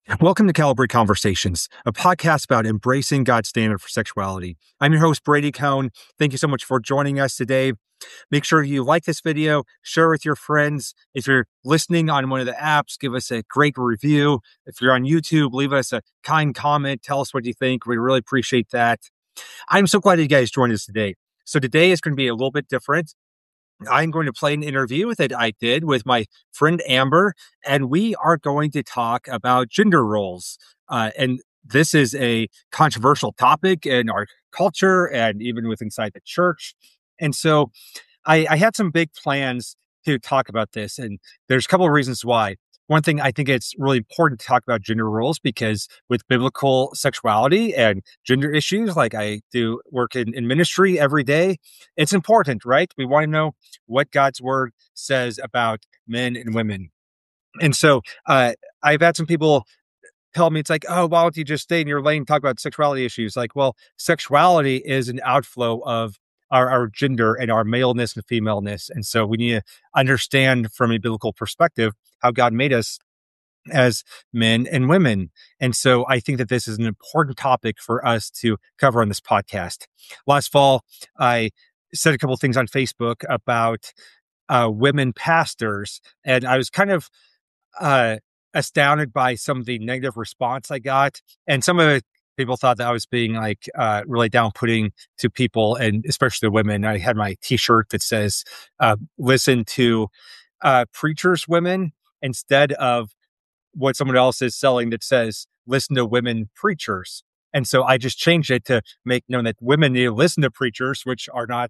Welcome to Calibrate Conversations, a podcast about embracing God's standard for sexuality. I'm your host, Brady Cohn. Thank you so much for joining us today. Make sure you like this video, share with your friends. If you're listening on one of the apps, give us a great review. If you're on YouTube, leave us a kind comment. Tell us what you think. We really appreciate that. I'm so glad you guys joined us today. So today is going to be a little bit different. I'm going to play an interview that I did with my friend Amber, and we are going to talk about gender roles. And this is a controversial topic in our culture and even with inside the church. And so I had some big plans to talk about this, and there's a couple of reasons why. One thing, I think it's really important to talk about gender roles because with biblical sexuality and gender issues, like I do work in ministry every day, it's important, right? We want to know what God's word says about men and women. And so I've had some people tell me, it's like, oh, why don't you just stay in your lane and talk about sexuality issues? Like, well, sexuality is an outflow of our gender and our maleness and femaleness. And so we need to understand from a biblical perspective how God made us as men and women. And so I think that this is an important topic for us to cover on this podcast. Last fall, I said a couple of things on Facebook about women pastors, and I was kind of astounded by some of the negative response I got. And some of it, people thought that I was being like really down-putting to people, and especially the women. I had my t-shirt that says, listen to preachers, women, instead of what someone else is selling that says, listen to women preachers. And so I just changed it to make known that women need to listen to preachers, which are not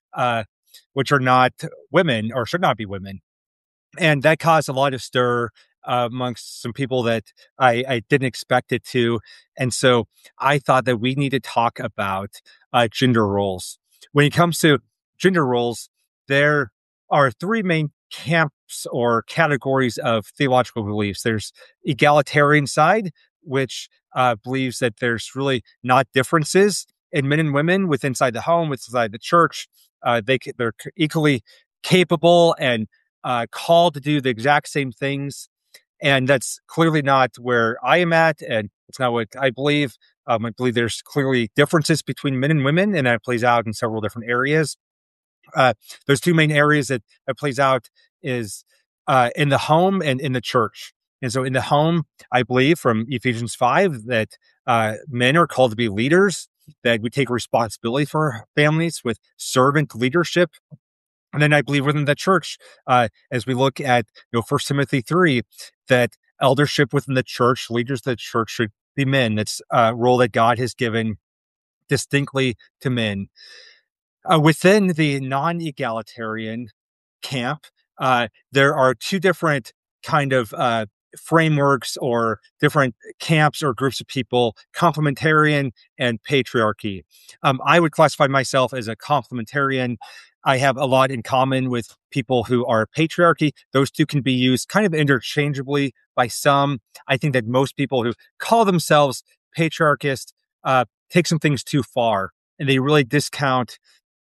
women or should not be women. And that caused a lot of stir amongst some people that I didn't expect it to. And so I thought that we need to talk about gender roles. When it comes to gender roles, there are three main camps or categories of theological beliefs. There's egalitarian side, which believes that there's really not differences in men and women with inside the home, with inside the church. They're equally capable and called to do the exact same things. And that's clearly not where I am at. And it's not what I believe. I believe there's clearly differences between men and women, and that plays out in several different areas. There's two main areas that plays out is in the home and in the church. And so in the home, I believe from Ephesians 5 that men are called to be leaders, that we take responsibility for families with servant leadership. And then I believe within the church, as we look at 1 Timothy 3, that eldership within the church, leaders of the church should be men. That's a role that God has given distinctly to men. Within the non-egalitarian camp, there are two different kind of frameworks or different camps or groups of people, complementarian and patriarchy. I would classify myself as a complementarian. I have a lot in common with people who are patriarchy. Those two can be used kind of interchangeably by some. I think that most people who call themselves patriarchist take some things too far, and they really discount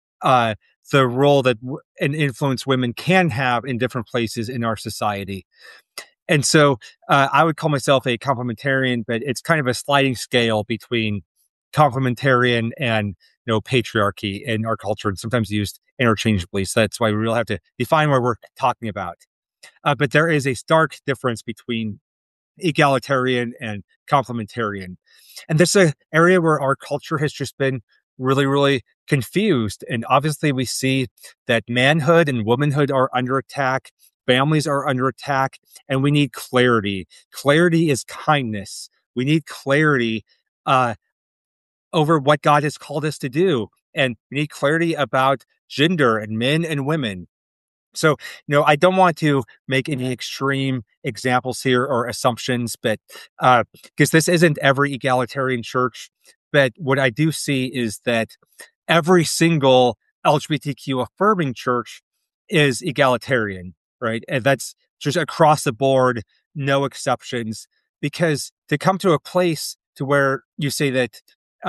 the role that an influence women can have in different places in our society. And so I would call myself a complementarian, but it's kind of a sliding scale between complementarian and patriarchy in our culture, and sometimes used interchangeably. So that's why we really have to define what we're talking about. But there is a stark difference between egalitarian and complementarian. And this is an area where our culture has just been really, really confused. And obviously we see that manhood and womanhood are under attack. Families are under attack, and we need clarity. Clarity is kindness. We need clarity over what God has called us to do. And we need clarity about gender and men and women. So, I don't want to make any extreme examples here or assumptions, but because this isn't every egalitarian church. But what I do see is that every single LGBTQ affirming church is egalitarian, right? And that's just across the board, no exceptions. Because to come to a place to where you say that,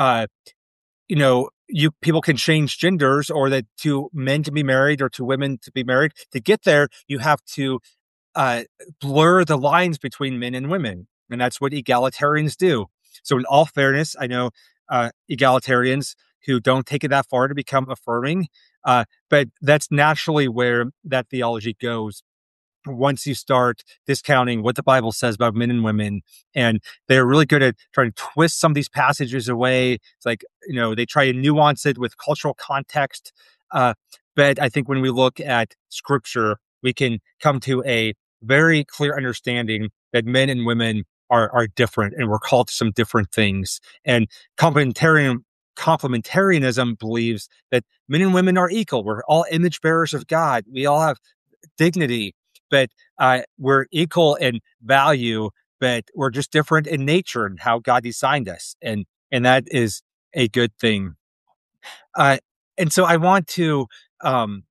people can change genders, or that to men to be married or to women to be married. To get there, you have to blur the lines between men and women. And that's what egalitarians do. So, in all fairness, I know egalitarians who don't take it that far to become affirming, but that's naturally where that theology goes once you start discounting what the Bible says about men and women. And they're really good at trying to twist some of these passages away. It's like, they try to nuance it with cultural context. But I think when we look at scripture, we can come to a very clear understanding that men and women are different, and we're called to some different things. And complementarianism believes that men and women are equal. We're all image bearers of God. We all have dignity, but we're equal in value, but we're just different in nature and how God designed us. And that is a good thing. And so I want to um,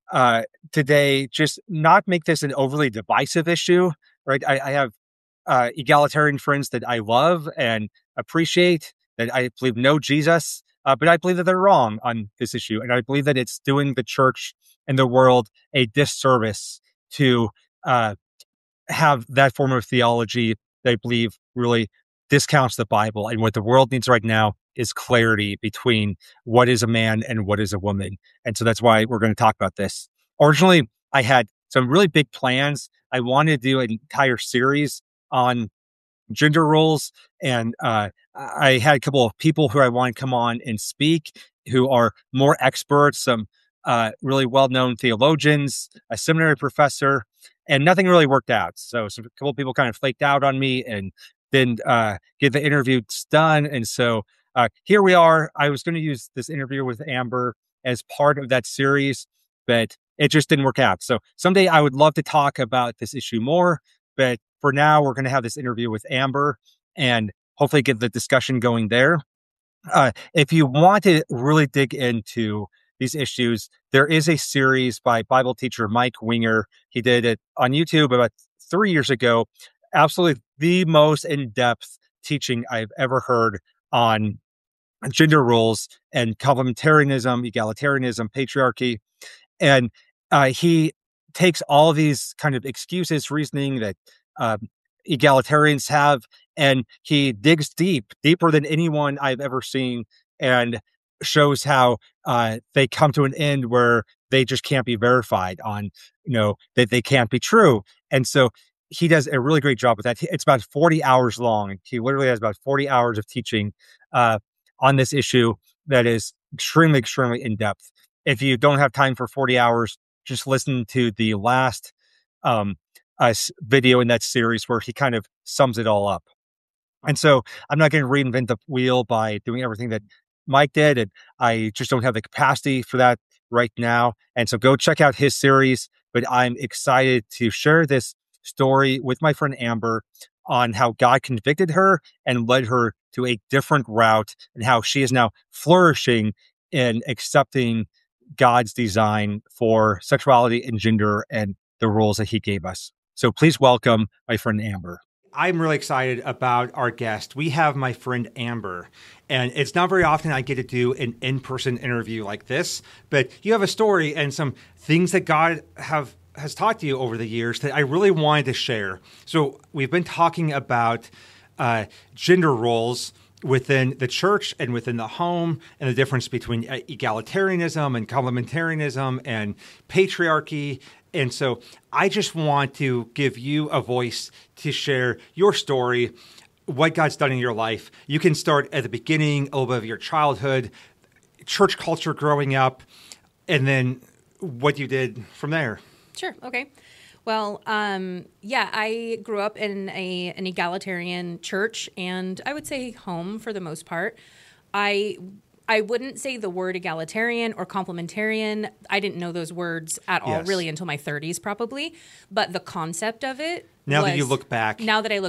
today just not make this an overly divisive issue, right? I have egalitarian friends that I love and appreciate, that I believe know Jesus, but I believe that they're wrong on this issue. And I believe that it's doing the church and the world a disservice to uh, have that form of theology that I believe really discounts the Bible. And what the world needs right now is clarity between what is a man and what is a woman. And so that's why we're going to talk about this. Originally, I had some really big plans. I wanted to do an entire series on gender roles. And I had a couple of people who I want to come on and speak who are more experts, some really well-known theologians, a seminary professor, and nothing really worked out. So a couple of people kind of flaked out on me and didn't get the interviews done. And so here we are. I was going to use this interview with Amber as part of that series, but it just didn't work out. So someday I would love to talk about this issue more, but for now, we're going to have this interview with Amber and hopefully get the discussion going there. If you want to really dig into these issues, there is a series by Bible teacher Mike Winger. He did it on YouTube about 3 years ago. Absolutely the most in-depth teaching I've ever heard on gender roles and complementarianism, egalitarianism, patriarchy. And he takes all these kind of excuses, reasoning that egalitarians have, and he digs deeper than anyone I've ever seen, and shows how they come to an end where they just can't be verified on, that they can't be true. And so he does a really great job with that. It's about 40 hours long. He literally has about 40 hours of teaching on this issue that is extremely, extremely in depth. If you don't have time for 40 hours, just listen to the last video in that series where he kind of sums it all up. And so I'm not going to reinvent the wheel by doing everything that Mike did. And I just don't have the capacity for that right now. And so go check out his series. But I'm excited to share this story with my friend Amber on how God convicted her and led her to a different route, and how she is now flourishing in accepting God's design for sexuality and gender and the rules that he gave us. So please welcome my friend Amber. I'm really excited about our guest. We have my friend Amber, and it's not very often I get to do an in-person interview like this, but you have a story and some things that God has taught to you over the years that I really wanted to share. So we've been talking about gender roles within the church and within the home, and the difference between egalitarianism and complementarianism and patriarchy. And so I just want to give you a voice to share your story, what God's done in your life. You can start at the beginning, a little bit of your childhood, church culture growing up, and then what you did from there. Sure. Okay. Well, I grew up in an egalitarian church, and I would say home for the most part. I wouldn't say the word egalitarian or complementarian. I didn't know those words at all really until my 30s probably. But the concept of it Now that I look back,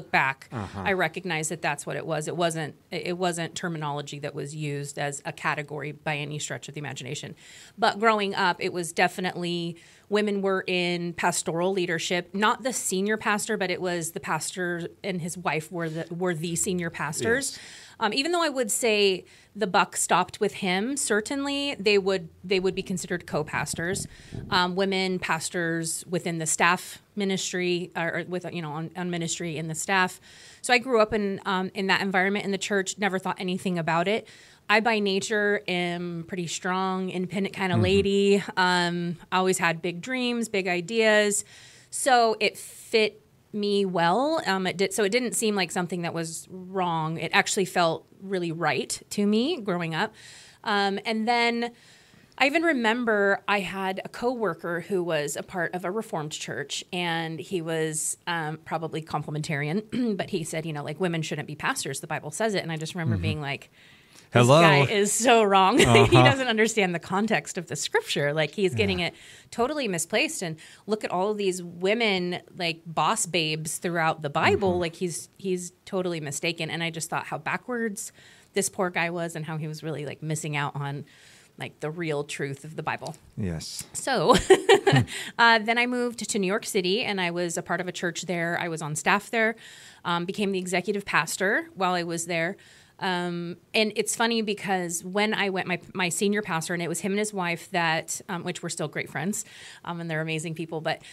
I recognize that that's what it was. It wasn't terminology that was used as a category by any stretch of the imagination. But growing up, it was definitely women were in pastoral leadership, not the senior pastor, but it was the pastor and his wife were the senior pastors. Yes. Even though I would say the buck stopped with him, certainly they would be considered co-pastors. Women pastors within the staff ministry or with, on ministry in the staff. So I grew up in that environment in the church, never thought anything about it. I, by nature, am pretty strong, independent kind of lady. I always had big dreams, big ideas. So it fit me well. So it didn't seem like something that was wrong. It actually felt really right to me growing up. And then I even remember I had a coworker who was a part of a Reformed church, and he was probably complementarian, but he said, women shouldn't be pastors. The Bible says it. And I just remember being like, this guy is so wrong. He doesn't understand the context of the scripture. Like, he's getting it totally misplaced. And look at all of these women, like boss babes throughout the Bible. Like, he's totally mistaken. And I just thought how backwards this poor guy was, and how he was really like missing out on like the real truth of the Bible. Yes. So then I moved to New York City, and I was a part of a church there. I was on staff there, became the executive pastor while I was there. And it's funny because when I went, my senior pastor, and it was him and his wife that, which were still great friends, and they're amazing people, but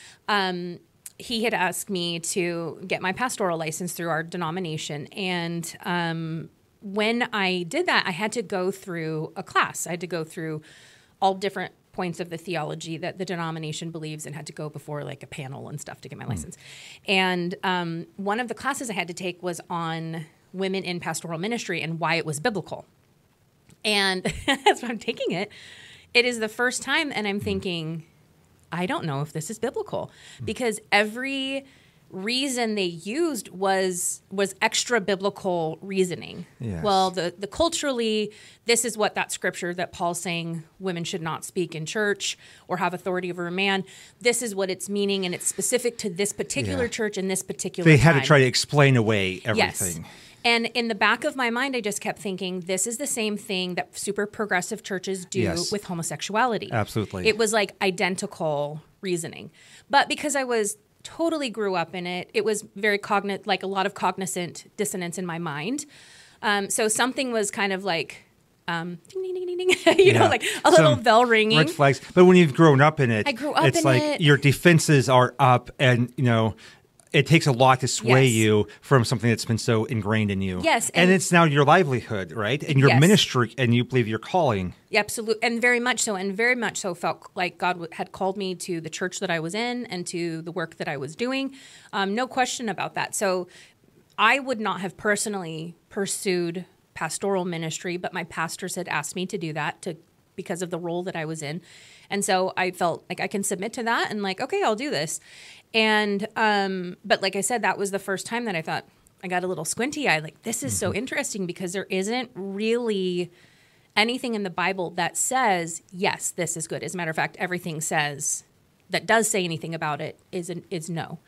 he had asked me to get my pastoral license through our denomination. And when I did that, I had to go through a class. I had to go through all different points of the theology that the denomination believes, and had to go before like a panel and stuff to get my license. And one of the classes I had to take was on women in pastoral ministry and why it was biblical. And as I'm taking it, it is the first time, and I'm thinking, I don't know if this is biblical, because every reason they used was extra biblical reasoning. Yes. Well, the culturally, this is what that scripture that Paul's saying women should not speak in church or have authority over a man. This is what it's meaning, and it's specific to this particular church and this particular They had time. to try to explain away everything. Yes. And in the back of my mind, I just kept thinking, this is the same thing that super progressive churches do with homosexuality. Absolutely. It was like identical reasoning. But because I totally grew up in it, it was very like a lot of cognizant dissonance in my mind. So something was kind of like, ding, ding, ding, ding, ding, like a little bell ringing. Red flags. But when you've grown up in it, I grew up it's in like it. Your defenses are up, and, it takes a lot to sway you from something that's been so ingrained in you. Yes. And it's now your livelihood, right? And your ministry, and you believe your calling. Absolutely. And very much so felt like God had called me to the church that I was in and to the work that I was doing. No question about that. So I would not have personally pursued pastoral ministry, but my pastors had asked me to do that because of the role that I was in. And so I felt like I can submit to that, and like, okay, I'll do this. And, but like I said, that was the first time that I thought, I got a little squinty eye. Like, this is so interesting, because there isn't really anything in the Bible that says, yes, this is good. As a matter of fact, everything that does say anything about it is no.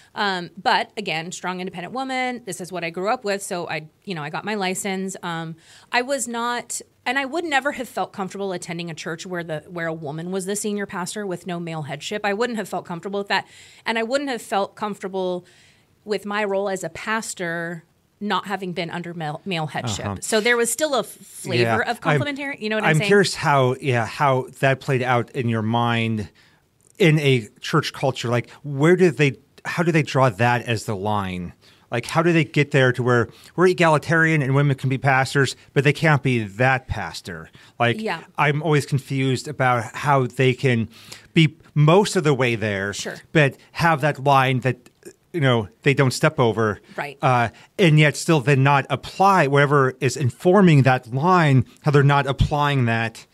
But again, strong, independent woman. This is what I grew up with. So I got my license. I was not, and I would never have felt comfortable attending a church where a woman was the senior pastor with no male headship. I wouldn't have felt comfortable with that. And I wouldn't have felt comfortable with my role as a pastor not having been under male headship. So there was still a flavor of complementary, you know what I'm saying? I'm curious how that played out in your mind in a church culture. Like, how do they draw that as the line? Like, how do they get there to where we're egalitarian and women can be pastors, but they can't be that pastor? Like, I'm always confused about how they can be most of the way there, but have that line that, they don't step over. Right. And yet still then not apply whatever is informing that line, how they're not applying that,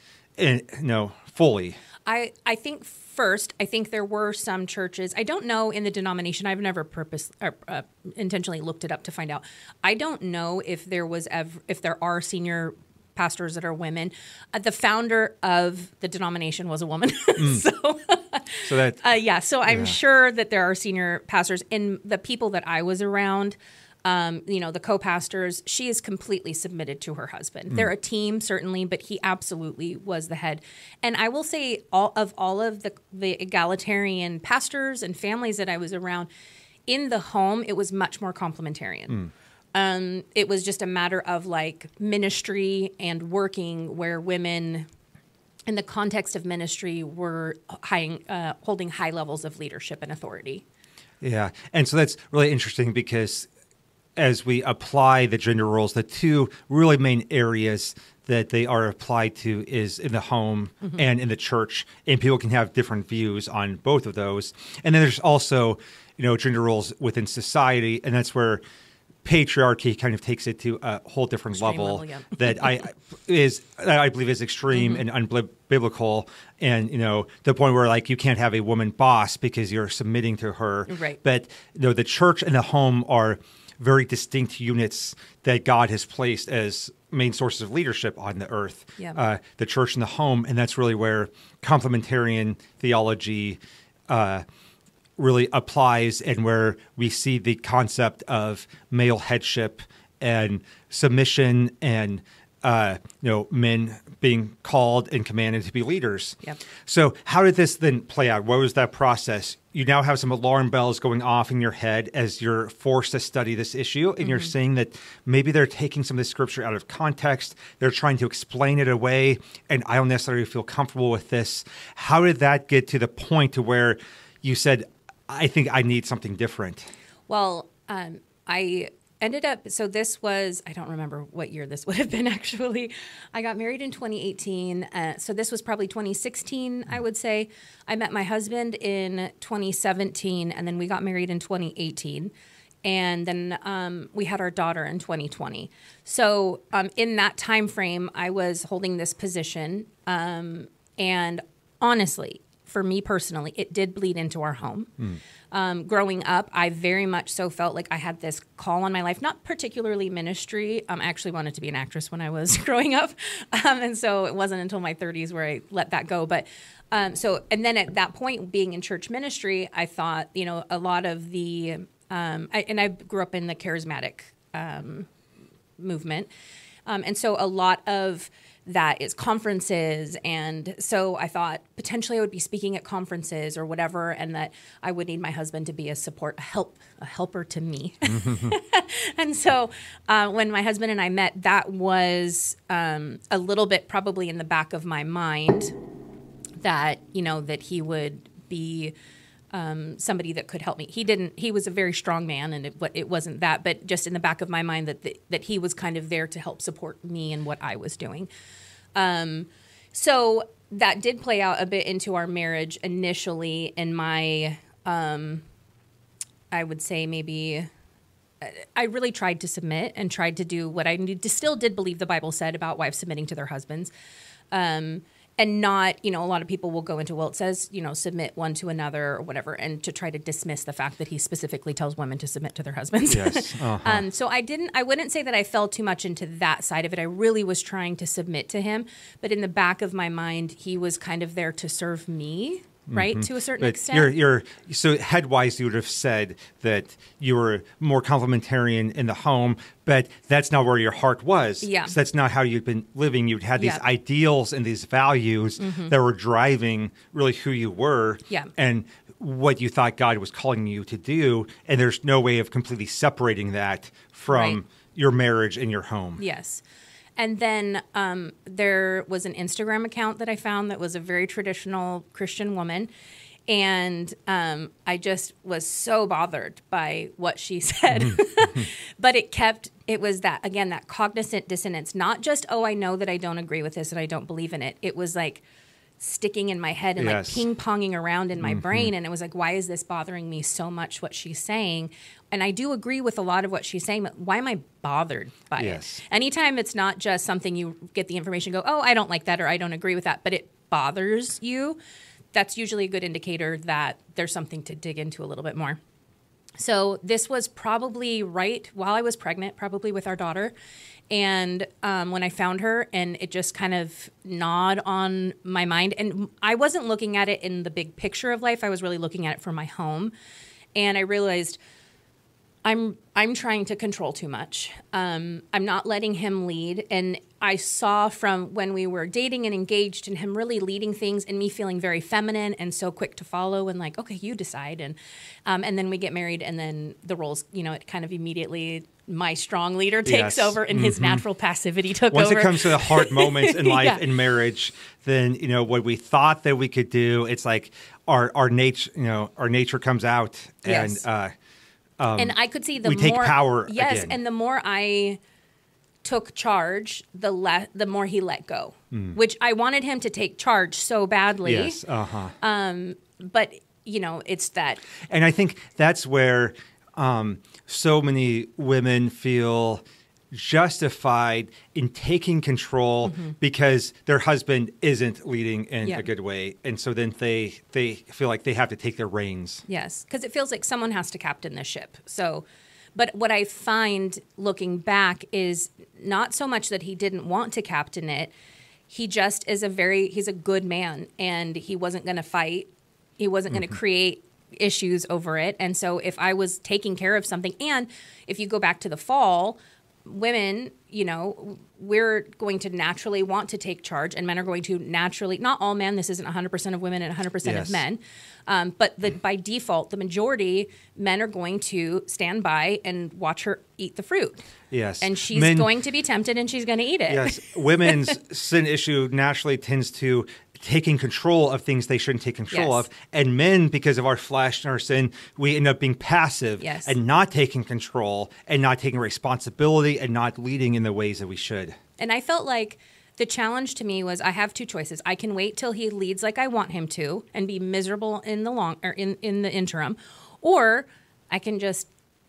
fully. I think first, I think there were some churches. I don't know in the denomination. I've never intentionally looked it up to find out. I don't know if there are senior pastors that are women. The founder of the denomination was a woman. So I'm sure that there are senior pastors. In the people that I was around, the co-pastors, she is completely submitted to her husband. They're a team, certainly, but he absolutely was the head. And I will say all of the egalitarian pastors and families that I was around, in the home, it was much more complementarian. It was just a matter of like ministry and working where women, in the context of ministry, were holding high levels of leadership and authority. Yeah. And so that's really interesting because as we apply the gender roles, the two really main areas that they are applied to is in the home and in the church. And people can have different views on both of those. And then there's also, gender roles within society. And that's where patriarchy kind of takes it to a whole different Extreme level level, yeah. that I believe is extreme and unbiblical, and the point where like you can't have a woman boss because you're submitting to her. Right. But the church and the home are very distinct units that God has placed as main sources of leadership on the earth. Yeah. The church and the home, and that's really where complementarian theology really applies, and where we see the concept of male headship and submission, and men being called and commanded to be leaders. Yep. So how did this then play out? What was that process? You now have some alarm bells going off in your head as you're forced to study this issue, and you're saying that maybe they're taking some of the scripture out of context. They're trying to explain it away, and I don't necessarily feel comfortable with this. How did that get to the point to where you said, I think I need something different? Well, I ended up, so this was, I don't remember what year this would have been actually. I got married in 2018. So this was probably 2016, I would say. I met my husband in 2017, and then we got married in 2018. And then we had our daughter in 2020. So in that time frame, I was holding this position. And honestly, for me personally, it did bleed into our home. Growing up, I very much so felt like I had this call on my life, not particularly ministry. I actually wanted to be an actress when I was growing up. And so it wasn't until my 30s where I let that go. But and then at that point, being in church ministry, I thought, a lot of the, I grew up in the charismatic movement. And so a lot of that is conferences. And so I thought potentially I would be speaking at conferences or whatever, and that I would need my husband to be a helper to me. And so when my husband and I met, that was a little bit probably in the back of my mind that, that he would be somebody that could help me. He was a very strong man, and it wasn't that, but just in the back of my mind that he was kind of there to help support me in what I was doing. So that did play out a bit into our marriage initially in my, I would say maybe I really tried to submit and tried to do what I still did believe the Bible said about wives submitting to their husbands. And not, a lot of people will go into, well, it says, submit one to another or whatever, and to try to dismiss the fact that he specifically tells women to submit to their husbands. Yes. Uh-huh. So I wouldn't say that I fell too much into that side of it. I really was trying to submit to him. But in the back of my mind, he was kind of there to serve me. Right, to a certain extent. So headwise, you would have said that you were more complementarian in the home, but that's not where your heart was. Yeah. So that's not how you'd been living. You'd had these ideals and these values that were driving really who you were and what you thought God was calling you to do. And there's no way of completely separating that from your marriage and your home. Yes. And then there was an Instagram account that I found that was a very traditional Christian woman. And I just was so bothered by what she said. But it was that cognizant dissonance, not just, I know that I don't agree with this and I don't believe in it. It was like sticking in my head and like ping-ponging around in my brain. And it was like, why is this bothering me so much, what she's saying? And I do agree with a lot of what she's saying, but why am I bothered by it? Anytime it's not just something you get the information, go, I don't like that or I don't agree with that, but it bothers you, that's usually a good indicator that there's something to dig into a little bit more. So this was probably right while I was pregnant, probably with our daughter. And when I found her, and it just kind of gnawed on my mind. And I wasn't looking at it in the big picture of life. I was really looking at it for my home. And I realized I'm trying to control too much. I'm not letting him lead. And I saw from when we were dating and engaged and him really leading things and me feeling very feminine and so quick to follow and like, okay, you decide. And then we get married and then the roles, it kind of immediately my strong leader takes over and his natural passivity took Once over. Once it comes to the hard moments in life in marriage, then, what we thought that we could do, it's like our nature comes out and, and I could see we take power again. And the more I took charge, the more he let go, which I wanted him to take charge so badly. Yes, but, it's that. And I think that's where so many women feel justified in taking control because their husband isn't leading in a good way. And so then they feel like they have to take their reins. Yes, because it feels like someone has to captain the ship. So, but what I find looking back is not so much that he didn't want to captain it. He just is he's a good man and he wasn't going to fight. He wasn't going to create issues over it. And so if I was taking care of something, and if you go back to the fall, women, we're going to naturally want to take charge and men are going to naturally, not all men, this isn't 100% of women and 100% of men, but by default, the majority, men are going to stand by and watch her eat the fruit. Yes. And she's going to be tempted and she's going to eat it. Yes. Women's sin issue naturally tends to taking control of things they shouldn't take control of. And men, because of our flesh and our sin, we end up being passive and not taking control and not taking responsibility and not leading in the ways that we should. And I felt like the challenge to me was I have two choices. I can wait till he leads like I want him to and be miserable in the in the interim, or I can just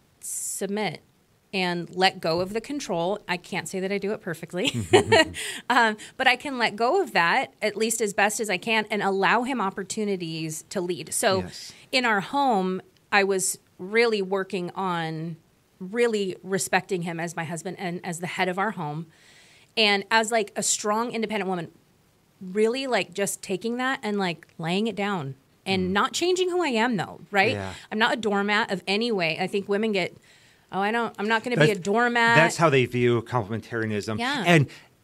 submit and let go of the control. I can't say that I do it perfectly, but I can let go of that at least as best as I can and allow him opportunities to lead. So in our home, I was really working on really respecting him as my husband and as the head of our home. And as like a strong, independent woman, really like just taking that and like laying it down and not changing who I am though, right? Yeah. I'm not a doormat of any way. I think women get... I'm not going to be a doormat. That's how they view complementarianism. Yeah. And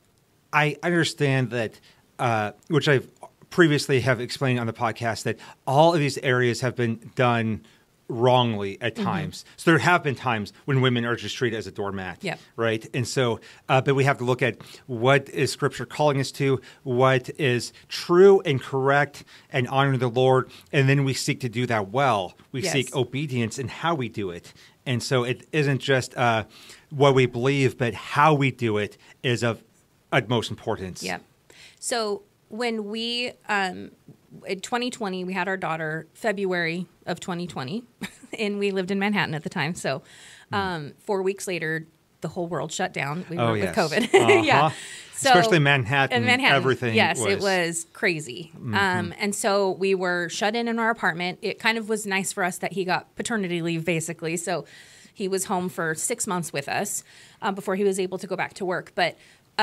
I understand that, which I've previously have explained on the podcast, that all of these areas have been done wrongly at times. So there have been times when women are just treated as a doormat, right? And so, but we have to look at what is Scripture calling us to, what is true and correct and honor the Lord, and then we seek to do that well. We seek obedience in how we do it. And so it isn't just what we believe, but how we do it is of utmost importance. Yeah. So when we, in 2020, we had our daughter February of 2020, and we lived in Manhattan at the time. So 4 weeks later, the whole world shut down. We were with COVID. Yeah. So, especially Manhattan, everything. Yes, it was crazy. And so we were shut in our apartment. It kind of was nice for us that he got paternity leave, basically. So he was home for 6 months with us before he was able to go back to work. But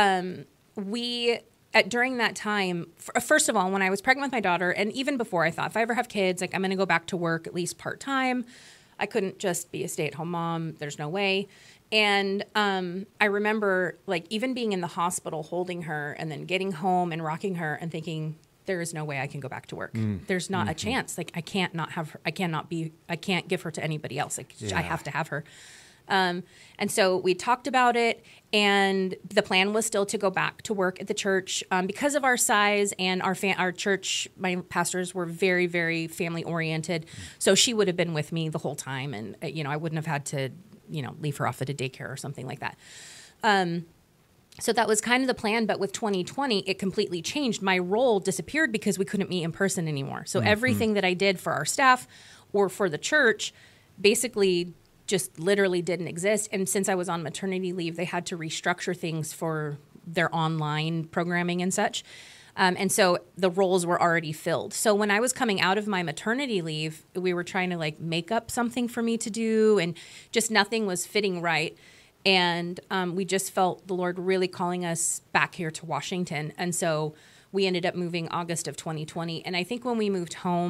during that time, first of all, when I was pregnant with my daughter, and even before, I thought if I ever have kids, like I'm going to go back to work at least part-time. I couldn't just be a stay-at-home mom. There's no way. And I remember like even being in the hospital holding her and then getting home and rocking her and thinking, there is no way I can go back to work. There's not a chance. Like I can't not have her. I can't give her to anybody else. Like I have to have her. And so we talked about it, and the plan was still to go back to work at the church because of our size and our church. My pastors were very, very family oriented, so she would have been with me the whole time, and I wouldn't have had to leave her off at a daycare or something like that. So that was kind of the plan. But with 2020, it completely changed. My role disappeared because we couldn't meet in person anymore. So everything that I did for our staff or for the church basically just literally didn't exist. And since I was on maternity leave, they had to restructure things for their online programming and such. And so the roles were already filled. So when I was coming out of my maternity leave, we were trying to like make up something for me to do, and just nothing was fitting right. And we just felt the Lord really calling us back here to Washington. And so we ended up moving August of 2020. And I think when we moved home,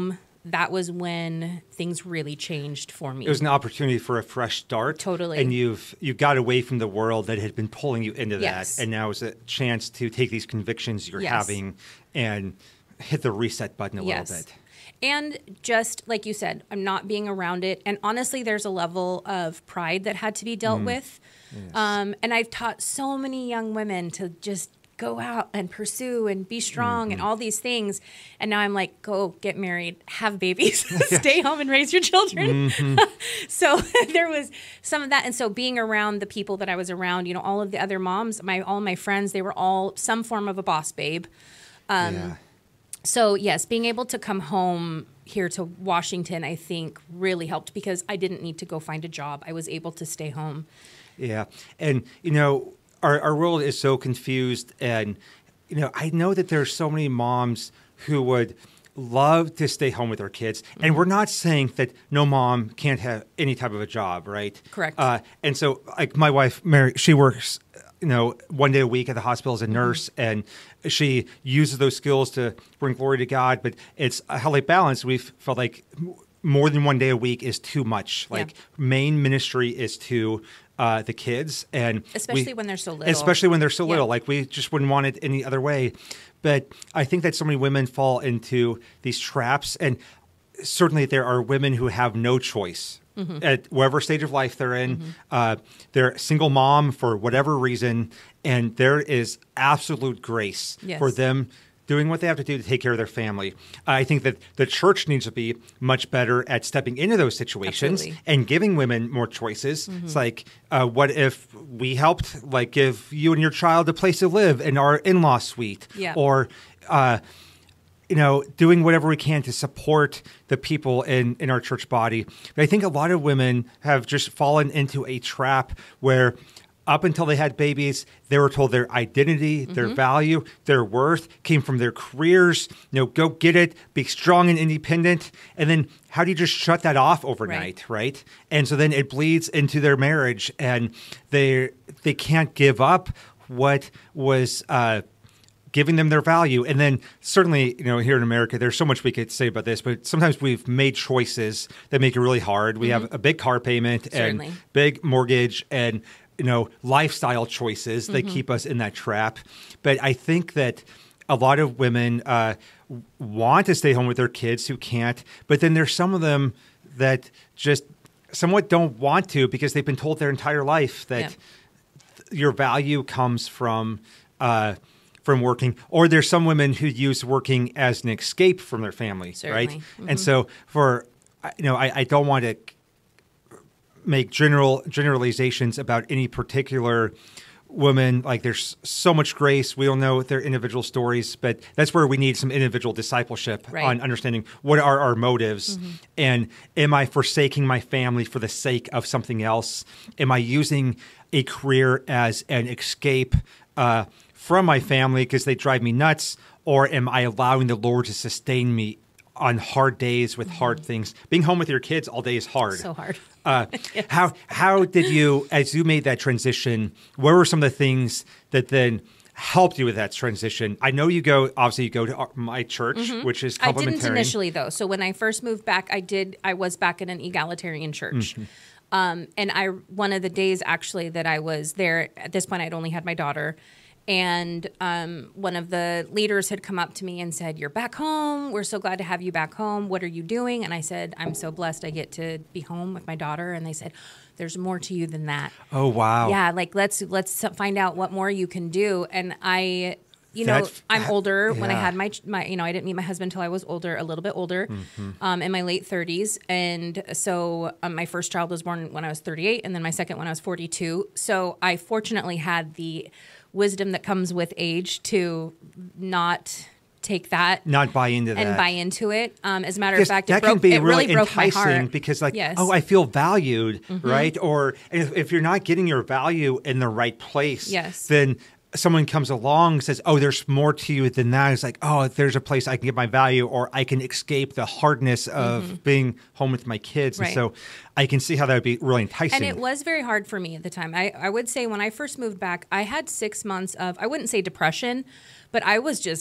that was when things really changed for me. It was an opportunity for a fresh start. Totally. And you got away from the world that had been pulling you into Yes. that. And now is a chance to take these convictions you're having and hit the reset button a little bit. And just like you said, I'm not being around it. And honestly, there's a level of pride that had to be dealt with. Yes. And I've taught so many young women to just go out and pursue and be strong and all these things. And now I'm like, go get married, have babies, stay home and raise your children. So there was some of that. And so being around the people that I was around, you know, all of the other moms, all my friends, they were all some form of a boss babe. So yes, being able to come home here to Washington, I think really helped because I didn't need to go find a job. I was able to stay home. Yeah. And, you know, our world is so confused. And, you know, I know that there's so many moms who would love to stay home with their kids. And we're not saying that no mom can't have any type of a job, right? Correct. And so, like, my wife, Mary, she works, you know, 1 day a week at the hospital as a nurse, and she uses those skills to bring glory to God. But it's a healthy balance. We've felt like more than 1 day a week is too much. Like, main ministry is to the kids, and especially when they're so little. Especially when they're so little. Like, we just wouldn't want it any other way. But I think that so many women fall into these traps, and certainly there are women who have no choice at whatever stage of life they're in. They're a single mom for whatever reason, and there is absolute grace for them doing what they have to do to take care of their family. I think that the church needs to be much better at stepping into those situations and giving women more choices. It's like, what if we helped, like, give you and your child a place to live in our in-law suite? Or, you know, doing whatever we can to support the people in our church body. But I think a lot of women have just fallen into a trap where up until they had babies, they were told their identity, their value, their worth came from their careers. You know, go get it, be strong and independent. And then how do you just shut that off overnight, right? And so then it bleeds into their marriage, and they can't give up what was giving them their value. And then certainly, you know, here in America, there's so much we could say about this, but sometimes we've made choices that make it really hard. We have a big car payment and big mortgage and, you know, lifestyle choices that keep us in that trap. But I think that a lot of women want to stay home with their kids who can't, but then there's some of them that just somewhat don't want to because they've been told their entire life that your value comes from working, or there's some women who use working as an escape from their family, right? And so I don't want to make generalizations about any particular woman. Like, there's so much grace. We don't know their individual stories, but that's where we need some individual discipleship on understanding what are our motives. And am I forsaking my family for the sake of something else? Am I using a career as an escape from my family because they drive me nuts? Or am I allowing the Lord to sustain me on hard days with hard things? Being home with your kids all day is hard. So hard. How did you, as you made that transition, what were some of the things that then helped you with that transition? I know you go to my church, which is complementarian. I didn't initially, though. So when I first moved back, I was back in an egalitarian church. And one of the days actually that I was there, at this point I'd only had my daughter, and one of the leaders had come up to me and said, "You're back home. We're so glad to have you back home. What are you doing?" And I said, "I'm so blessed I get to be home with my daughter." And they said, "There's more to you than that." Oh, wow. Yeah, like let's find out what more you can do. And I'm older. When I had my I didn't meet my husband until I was older, a little bit older, in my late 30s. And so my first child was born when I was 38, and then my second when I was 42. So I fortunately had the wisdom that comes with age to not take that, not buy into that, and buy into it. As a matter of fact, that can be really broke my enticing heart. Because, like, I feel valued, right? Or if you're not getting your value in the right place, then someone comes along and says, "Oh, there's more to you than that." It's like, "Oh, there's a place I can get my value, or I can escape the hardness of being home with my kids." And so I can see how that would be really enticing. And it was very hard for me at the time. I would say when I first moved back, I had 6 months of, I wouldn't say depression, but I was just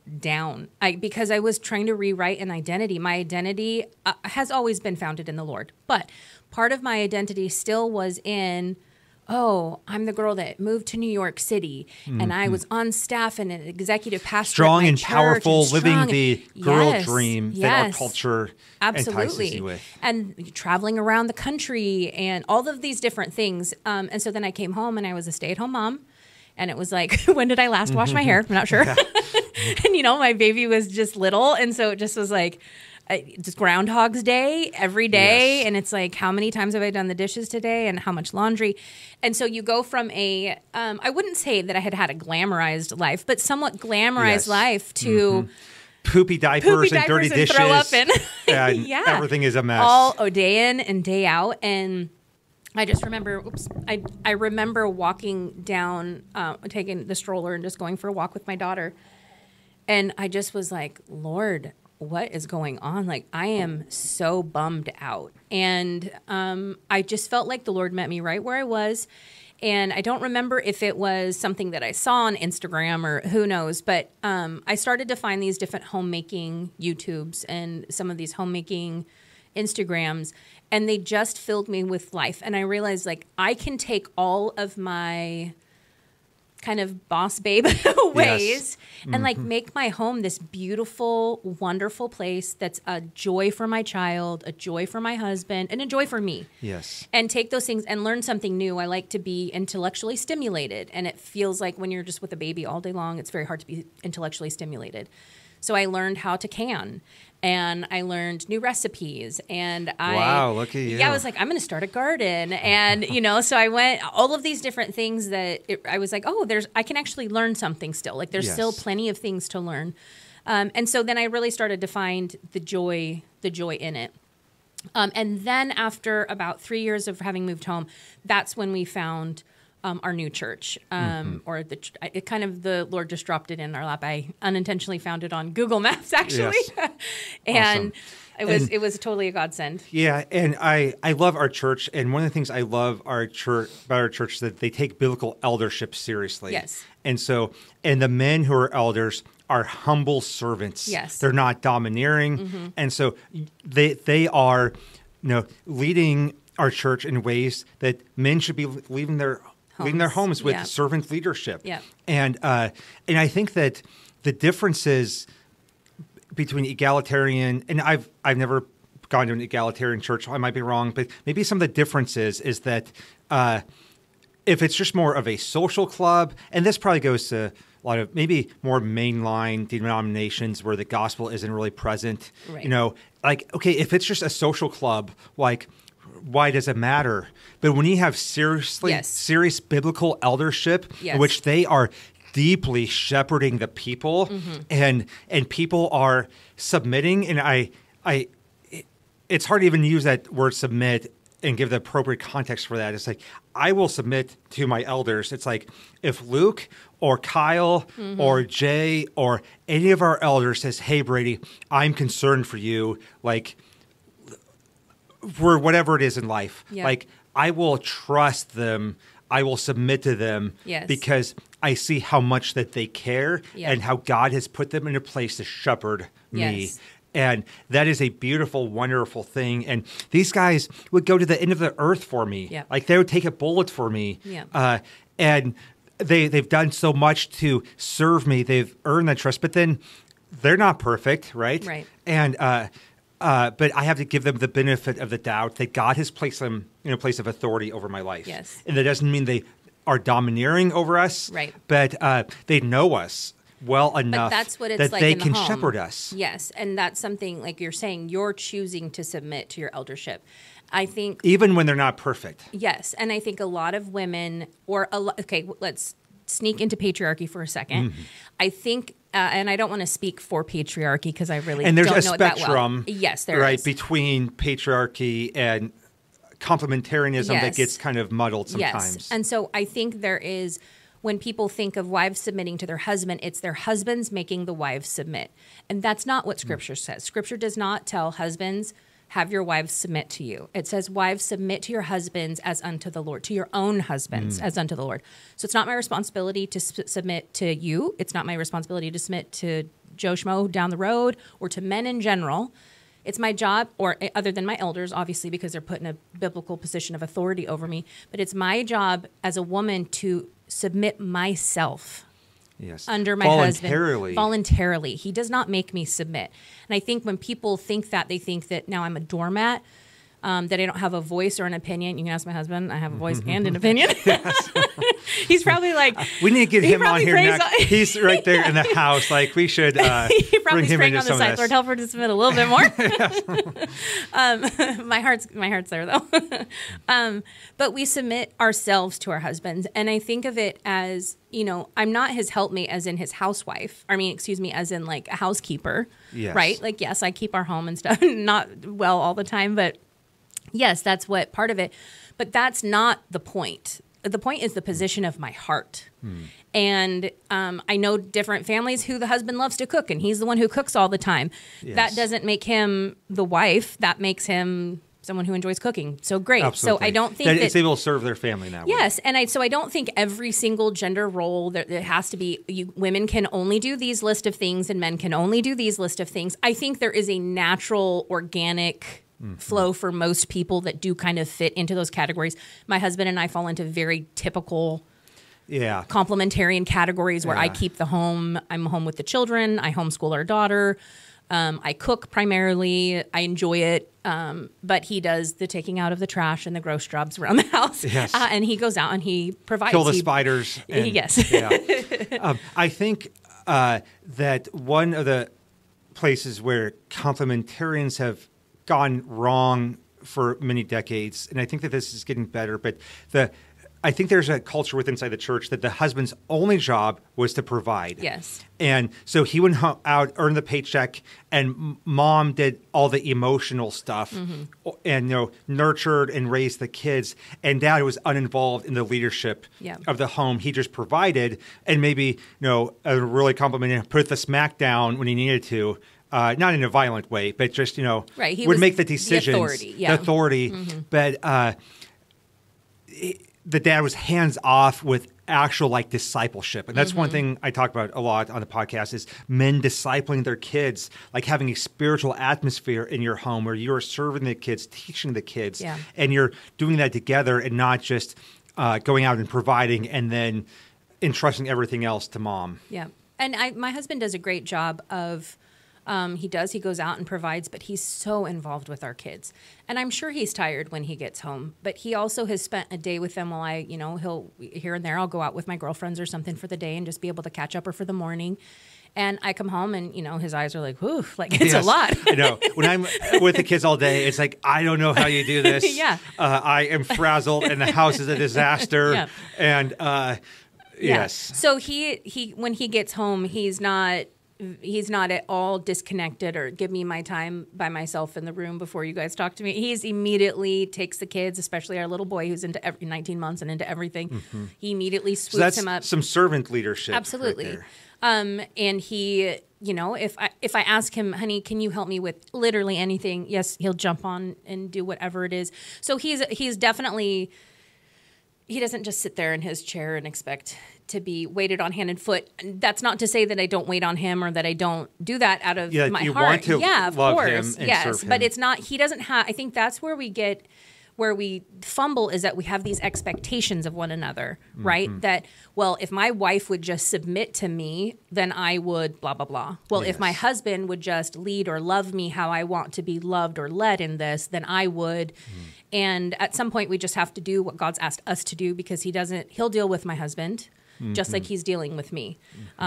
down because I was trying to rewrite an identity. My identity has always been founded in the Lord, but part of my identity still was in, oh, I'm the girl that moved to New York City, and I was on staff and an executive pastor. Strong at my and church powerful, and living the girl yes, dream yes, that our culture absolutely entices you with. And traveling around the country and all of these different things. And so then I came home and I was a stay-at-home mom. And it was like, when did I last wash my hair? I'm not sure. And, my baby was just little. And so it just was like, just Groundhog's Day every day. Yes. And it's like, how many times have I done the dishes today and how much laundry? And so you go from I wouldn't say that I had a glamorized life, but somewhat glamorized life to poopy diapers and dirty dishes. Throw up and everything is a mess. All day in and day out. And I just remember, I remember walking down, taking the stroller and just going for a walk with my daughter. And I just was like, Lord, what is going on? Like, I am so bummed out. And I just felt like the Lord met me right where I was. And I don't remember if it was something that I saw on Instagram or who knows, but I started to find these different homemaking YouTubes and some of these homemaking Instagrams, and they just filled me with life. And I realized, like, I can take all of my kind of boss babe ways and like make my home this beautiful, wonderful place that's a joy for my child, a joy for my husband, and a joy for me. Yes. And take those things and learn something new. I like to be intellectually stimulated, and it feels like when you're just with a baby all day long, it's very hard to be intellectually stimulated. So I learned how to can, and I learned new recipes, and wow, look at you. Yeah, I was like, I'm going to start a garden, and so I went all of these different things that I was like, oh, I can actually learn something still. Like there's still plenty of things to learn, and so then I really started to find the joy in it. And then after about 3 years of having moved home, that's when we found our new church, or the Lord just dropped it in our lap. I unintentionally found it on Google Maps, actually, yes. and awesome. it was totally a godsend. Yeah, and I love our church, and one of the things I love about our church is that they take biblical eldership seriously. Yes, and the men who are elders are humble servants. Yes, they're not domineering, and so they are, leading our church in ways that men should be leading their homes with servant leadership. Yeah. And I think that the differences between egalitarian, and I've never gone to an egalitarian church, I might be wrong, but maybe some of the differences is that if it's just more of a social club, and this probably goes to a lot of maybe more mainline denominations where the gospel isn't really present, right. Like, okay, if it's just a social club, like, why does it matter? But when you have serious biblical eldership, in which they are deeply shepherding the people, and people are submitting, and it's hard to even use that word submit and give the appropriate context for that. It's like, I will submit to my elders. It's like if Luke or Kyle or Jay or any of our elders says, hey, Brady, I'm concerned for you, like, for whatever it is in life. Yeah. Like, I will trust them. I will submit to them because I see how much that they care and how God has put them in a place to shepherd me. And that is a beautiful, wonderful thing. And these guys would go to the end of the earth for me. Yep. Like, they would take a bullet for me. Yep. And they've done so much to serve me. They've earned that trust. But then they're not perfect, right? Right. And but I have to give them the benefit of the doubt that God has placed them in a place of authority over my life. Yes. And that doesn't mean they are domineering over us. Right. But they know us well enough that's what it's that like they in the can home. shepherd us. Yes. And that's something, like you're saying, you're choosing to submit to your eldership. I think even when they're not perfect. Yes. And I think a lot of women let's sneak into patriarchy for a second. I think and I don't want to speak for patriarchy because I really don't know it that well. And there's a spectrum, yes, there is. Between patriarchy and complementarianism that gets kind of muddled sometimes. Yes. And so I think there is, when people think of wives submitting to their husband, it's their husbands making the wives submit. And that's not what Scripture says. Scripture does not tell husbands have your wives submit to you. It says, wives, submit to your husbands as unto the Lord, to your own husbands as unto the Lord. So it's not my responsibility to submit to you. It's not my responsibility to submit to Joe Schmo down the road or to men in general. It's my job, or other than my elders, obviously, because they're put in a biblical position of authority over me. But it's my job as a woman to submit myself under my husband voluntarily. He does not make me submit. And I think when people think that, they think that now I'm a doormat, that I don't have a voice or an opinion. You can ask my husband. I have a voice and an opinion. He's probably like, we need to get him on here next. He's right there in the house. Like, we should he probably bring him into on the side. Lord, help her to submit a little bit more. My heart's there though. But we submit ourselves to our husbands, and I think of it as, I'm not his helpmate as in his housewife. As in like a housekeeper, right? Like, yes, I keep our home and stuff, not well all the time, but yes, that's what part of it. But that's not the point. The point is the position of my heart. And I know different families who the husband loves to cook, and he's the one who cooks all the time. Yes. That doesn't make him the wife. That makes him someone who enjoys cooking. So great. Absolutely. So I don't think that it's able to serve their family that way. Yes, and I don't think every single gender role that it has to be. Women can only do these list of things, and men can only do these list of things. I think there is a natural, organic flow for most people that do kind of fit into those categories. My husband and I fall into very typical complementarian categories where I keep the home. I'm home with the children. I homeschool our daughter. I cook primarily. I enjoy it. But he does the taking out of the trash and the gross jobs around the house. Yes. And he goes out and he provides. Kill the spiders. And, yes. I think that one of the places where complementarians have gone wrong for many decades, and I think that this is getting better, but I think there's a culture within inside the church that the husband's only job was to provide. Yes. And so he went out, earned the paycheck, and mom did all the emotional stuff and nurtured and raised the kids. And dad was uninvolved in the leadership of the home. He just provided and maybe a really complimented, put the smack down when he needed to. Not in a violent way, but just, right. He would make the decisions. The authority. But the dad was hands off with actual discipleship. And that's one thing I talk about a lot on the podcast is men discipling their kids, like having a spiritual atmosphere in your home where you're serving the kids, teaching the kids, and you're doing that together and not just going out and providing and then entrusting everything else to mom. Yeah. And my husband does a great job of he goes out and provides, but he's so involved with our kids. And I'm sure he's tired when he gets home, but he also has spent a day with them while he'll here and there, I'll go out with my girlfriends or something for the day and just be able to catch up or for the morning. And I come home and, his eyes are like, whew, like it's a lot. I know. When I'm with the kids all day, it's like, I don't know how you do this. I am frazzled and the house is a disaster. And yes. So he when he gets home, he's not at all disconnected or give me my time by myself in the room before you guys talk to me. He's immediately takes the kids, especially our little boy who's into 19 months and into everything. He immediately swoops him up. Some servant leadership. Absolutely. Right, and he, if I ask him, honey, can you help me with literally anything? Yes, he'll jump on and do whatever it is. So he's definitely, he doesn't just sit there in his chair and expect to be waited on hand and foot. That's not to say that I don't wait on him or that I don't do that out of my you heart. Want to of love course. Him and serve him. But it's not, he doesn't have, I think that's where we fumble is that we have these expectations of one another, right? That, well, if my wife would just submit to me, then I would blah, blah, blah. Well, if my husband would just lead or love me how I want to be loved or led in this, then I would. And at some point we just have to do what God's asked us to do because he'll deal with my husband. Just like he's dealing with me.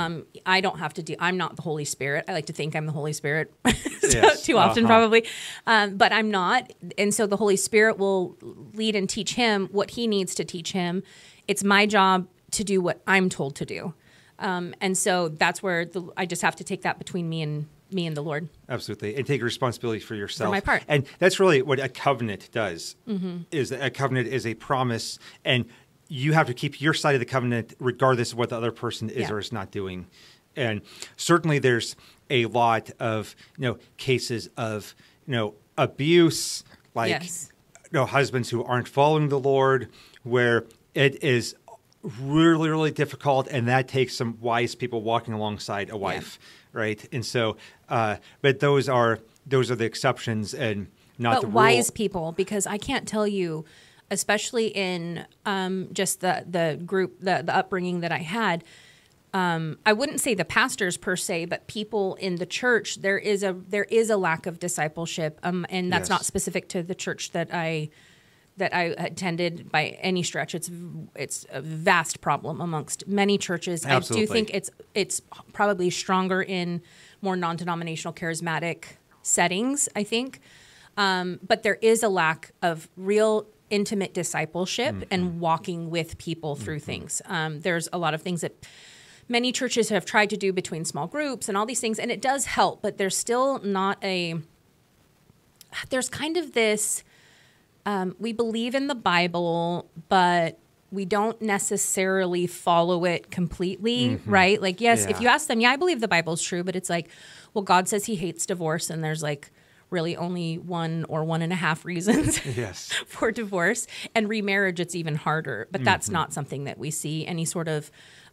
I don't have to I'm not the Holy Spirit. I like to think I'm the Holy Spirit too often probably. But I'm not. And so the Holy Spirit will lead and teach him what he needs to teach him. It's my job to do what I'm told to do. And so that's where I just have to take that between me and the Lord. Absolutely. And take responsibility for yourself. For my part. And that's really what a covenant does. Is a covenant is a promise, and you have to keep your side of the covenant regardless of what the other person is or is not doing. And certainly there's a lot of, cases of, abuse, like yes. Husbands who aren't following the Lord, where it is really, really difficult, and that takes some wise people walking alongside a wife, right? And so, but those are the exceptions, and not the rule. Wise people, because I can't tell you, especially in just the group, the upbringing that I had. I wouldn't say the pastors per se, but people in the church. There is a lack of discipleship, and that's not specific to the church that I attended by any stretch. It's a vast problem amongst many churches. Absolutely. I do think it's probably stronger in more non-denominational charismatic settings, I think. But there is a lack of real intimate discipleship and walking with people through things. There's a lot of things that many churches have tried to do between small groups and all these things, and it does help, but there's still not there's kind of this, we believe in the Bible, but we don't necessarily follow it completely, right? Like, yes, if you ask them, I believe the Bible's true, but it's like, well, God says he hates divorce, and there's like really only 1 or 1.5 reasons for divorce. And remarriage, it's even harder. But that's not something that we see any sort of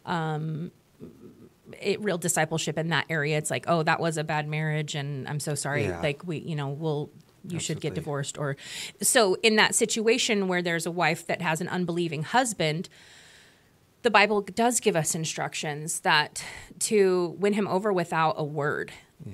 real discipleship in that area. It's like, oh, that was a bad marriage, and I'm so sorry. Like, you should get divorced. Or so in that situation where there's a wife that has an unbelieving husband, the Bible does give us instructions that to win him over without a word,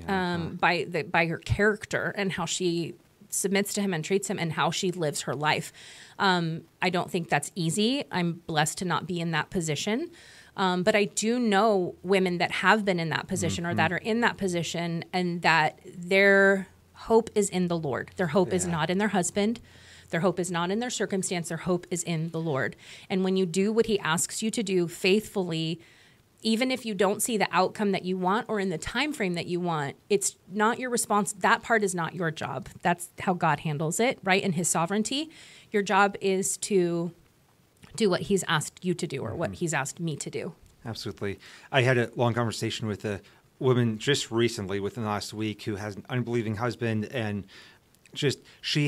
by her character and how she submits to him and treats him and how she lives her life. I don't think that's easy. I'm blessed to not be in that position. But I do know women that have been in that position or that are in that position, and that their hope is in the Lord. Their hope is not in their husband. Their hope is not in their circumstance. Their hope is in the Lord. And when you do what he asks you to do faithfully, even if you don't see the outcome that you want or in the time frame that you want, it's not your response. That part is not your job. That's how God handles it, right? In his sovereignty. Your job is to do what he's asked you to do, or what he's asked me to do. Absolutely. I had a long conversation with a woman just recently, within the last week, who has an unbelieving husband, and she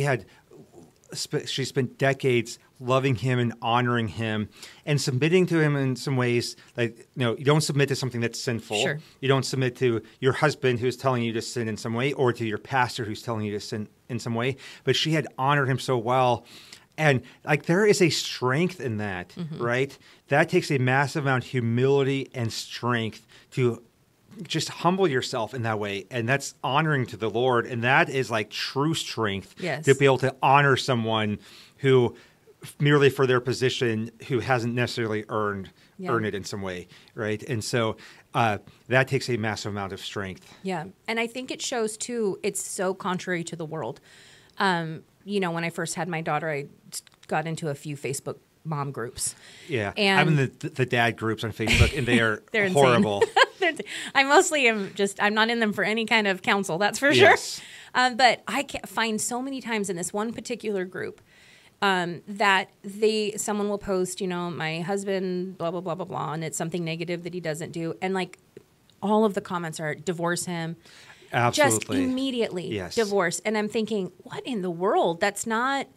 spent decades loving him and honoring him and submitting to him in some ways. Like, you don't submit to something that's sinful. Sure. You don't submit to your husband who's telling you to sin in some way, or to your pastor who's telling you to sin in some way. But she had honored him so well. And like, there is a strength in that, right? That takes a massive amount of humility and strength to just humble yourself in that way. And that's honoring to the Lord. And that is like true strength to be able to honor someone who merely for their position, who hasn't necessarily earned it in some way, right? And so that takes a massive amount of strength. Yeah. And I think it shows too, it's so contrary to the world. When I first had my daughter, I got into a few Facebook mom groups. Yeah. And I'm in the dad groups on Facebook, and they are they're horrible. I mostly I'm not in them for any kind of counsel, that's for sure. But I find so many times in this one particular group that someone will post, my husband, blah, blah, blah, blah, blah, and it's something negative that he doesn't do. And like all of the comments are divorce him. Absolutely. Just immediately divorce. And I'm thinking, what in the world? That's not...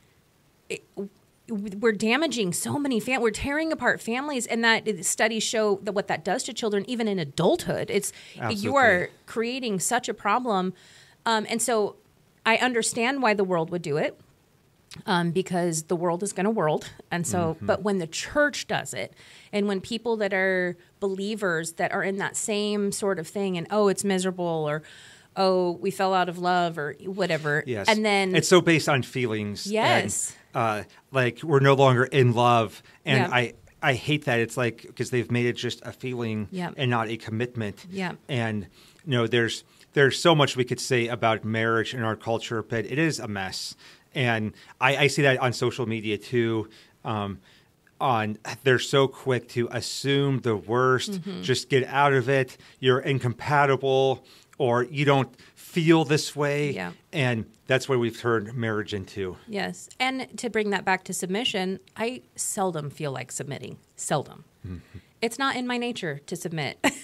We're damaging so many we're tearing apart families, and that studies show that what that does to children, even in adulthood, you are creating such a problem. And so I understand why the world would do it, because the world is going to world. And so, but when the church does it, and when people that are believers that are in that same sort of thing, and it's miserable, or we fell out of love, or whatever. Yes. And then it's so based on feelings. Yes. And, like, we're no longer in love. And I hate that. It's like, because they've made it just a feeling and not a commitment. Yeah. And, there's so much we could say about marriage in our culture, but it is a mess. And I see that on social media too. They're so quick to assume the worst, just get out of it. You're incompatible, or you don't feel this way. Yeah. And that's what we've turned marriage into. Yes. And to bring that back to submission, I seldom feel like submitting. Seldom. It's not in my nature to submit.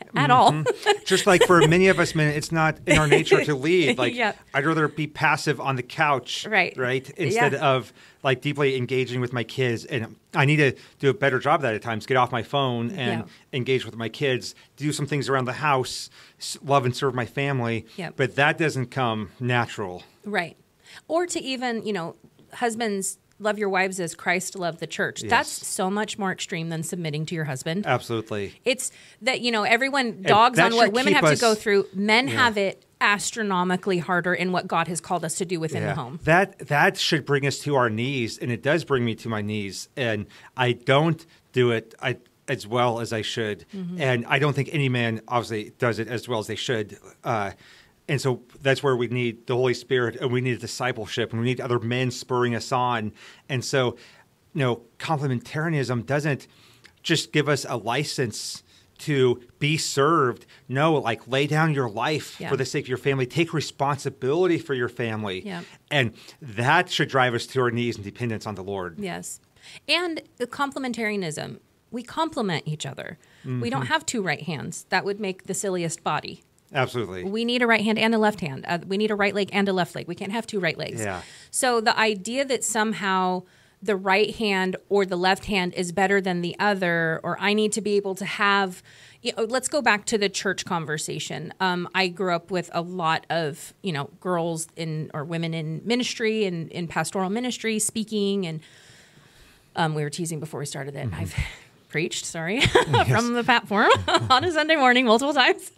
at all. Just like for many of us men, it's not in our nature to lead. Like Yeah. I'd rather be passive on the couch, Right. instead Yeah. of like deeply engaging with my kids. And I need to do a better job of that at times. Get off my phone and engage with my kids. Do some things around the house. Love and serve my family. Yep. But that doesn't come natural. Right. Or to even, husbands, love your wives as Christ loved the church. Yes. That's so much more extreme than submitting to your husband. Absolutely. It's that, everyone dogs that on what should women keep have to us- go through. Men have it astronomically harder in what God has called us to do within the home. That should bring us to our knees, and it does bring me to my knees. And I don't do it as well as I should, and I don't think any man obviously does it as well as they should. And so that's where we need the Holy Spirit, and we need discipleship, and we need other men spurring us on. And so, complementarianism doesn't just give us a license to be served. No, like lay down your life for the sake of your family. Take responsibility for your family. Yeah. And that should drive us to our knees in dependence on the Lord. Yes. And the complementarianism, we complement each other. We don't have two right hands. That would make the silliest body. Absolutely. We need a right hand and a left hand. We need a right leg and a left leg. We can't have two right legs. Yeah. So the idea that somehow the right hand or the left hand is better than the other, or I need to be able to have, let's go back to the church conversation. I grew up with a lot of, girls or women in ministry and in pastoral ministry speaking. And we were teasing before we started that I've preached, from the platform on a Sunday morning multiple times.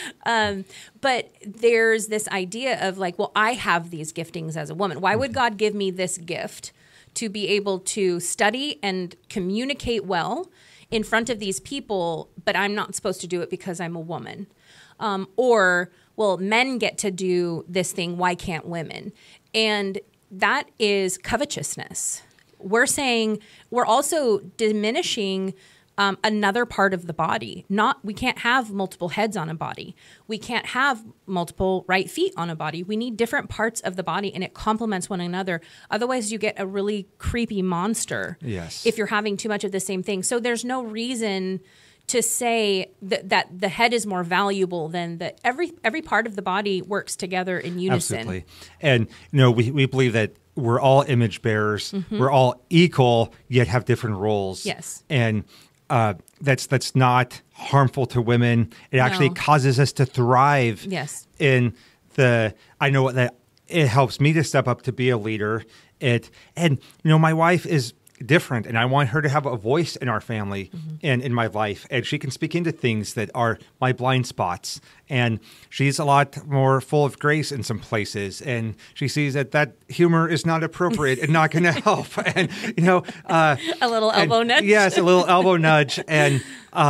But there's this idea of like, well, I have these giftings as a woman. Why would God give me this gift to be able to study and communicate well in front of these people, but I'm not supposed to do it because I'm a woman? Or, well, men get to do this thing, why can't women? And that is covetousness. We're saying we're also diminishing another part of the body. We can't have multiple heads on a body. We can't have multiple right feet on a body. We need different parts of the body, and it complements one another. Otherwise, you get a really creepy monster. Yes. If you're having too much of the same thing. So there's no reason to say that the head is more valuable than that. Every part of the body works together in unison. Absolutely. And, we believe that we're all image bearers. We're all equal, yet have different roles. Yes. And that's not harmful to women. It actually causes us to thrive. Yes. I know that it helps me to step up to be a leader. My wife is different, and I want her to have a voice in our family and in my life, and she can speak into things that are my blind spots. And she's a lot more full of grace in some places, and she sees that humor is not appropriate and not going to help. And a little elbow nudge. Yes, a little elbow nudge, and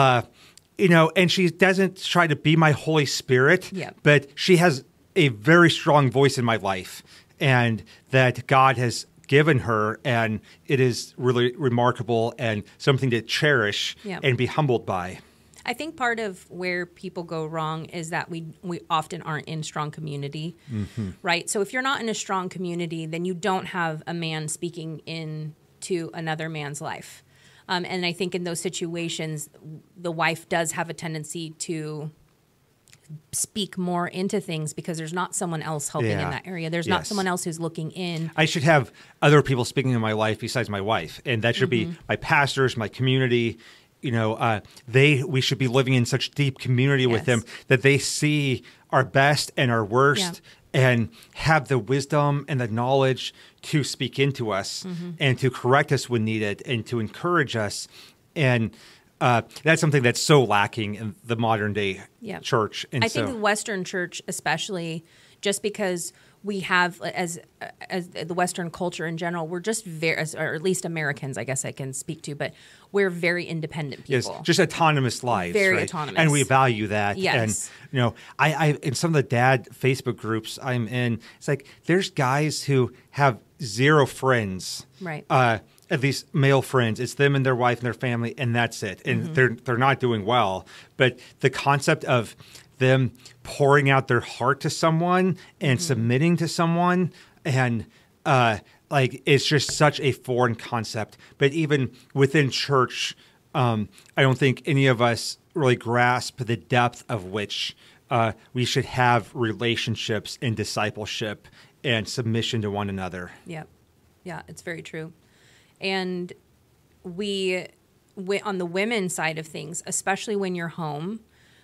and she doesn't try to be my Holy Spirit, but she has a very strong voice in my life, and that God has given her, and it is really remarkable and something to cherish and be humbled by. I think part of where people go wrong is that we often aren't in strong community, right? So if you're not in a strong community, then you don't have a man speaking into another man's life. And I think in those situations, the wife does have a tendency to speak more into things because there's not someone else helping in that area. There's not someone else who's looking in. I should have other people speaking in my life besides my wife, and that should be my pastors, my community. We should be living in such deep community with them that they see our best and our worst and have the wisdom and the knowledge to speak into us and to correct us when needed and to encourage us. And that's something that's so lacking in the modern day church. And I think the Western church, especially, just because we have, as the Western culture in general, we're just or at least Americans, I guess I can speak to, but we're very independent people. Yes, just autonomous lives. Very right? autonomous. And we value that. Yes. And, I in some of the dad Facebook groups I'm in, it's like there's guys who have zero friends. Right. At least male friends. It's them and their wife and their family, and that's it. And they're not doing well. But the concept of them pouring out their heart to someone and submitting to someone, and it's just such a foreign concept. But even within church, I don't think any of us really grasp the depth of which we should have relationships in discipleship and submission to one another. Yeah. Yeah, it's very true. And we on the women's side of things, especially when you're home,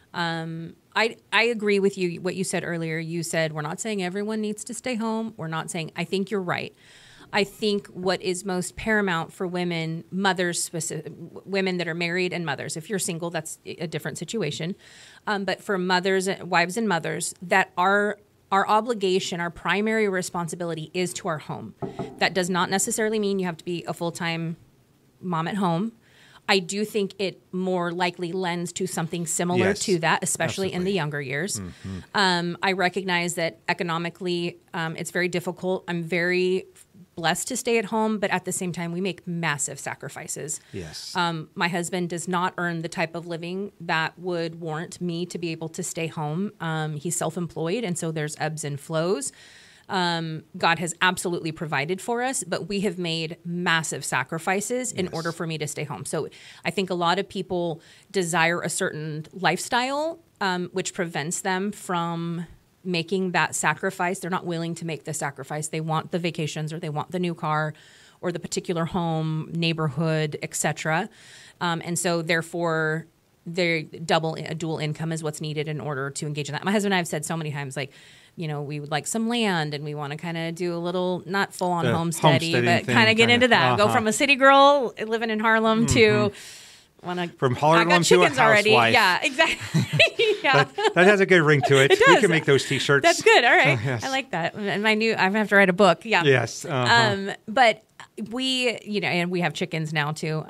I agree with you, what you said earlier. You said, we're not saying everyone needs to stay home. We're not saying, I think you're right. I think what is most paramount for women, mothers, women that are married and mothers, if you're single, that's a different situation. But for mothers, wives and mothers, that our obligation, our primary responsibility is to our home. That does not necessarily mean you have to be a full-time mom at home. I do think it more likely lends to something similar to that, especially in the younger years. Mm-hmm. I recognize that economically it's very difficult. I'm very blessed to stay at home, but at the same time, we make massive sacrifices. Yes. My husband does not earn the type of living that would warrant me to be able to stay home. He's self-employed, and so there's ebbs and flows. God has absolutely provided for us, but we have made massive sacrifices in order for me to stay home. So I think a lot of people desire a certain lifestyle, which prevents them from making that sacrifice. They're not willing to make the sacrifice. They want the vacations, or they want the new car, or the particular home, neighborhood, etc. And so therefore, a dual income is what's needed in order to engage in that. My husband and I have said so many times, like, we would like some land, and we want to kind of do a little, not full on homesteady, but kind of get into that. Go from a city girl living in Harlem to from Harlem to a housewife. Already. Yeah, exactly. Yeah. That has a good ring to it. It does. We can make those T-shirts. That's good. All right. Yes. I like that. And I'm going to have to write a book. Yeah. Yes. But we, and we have chickens now too.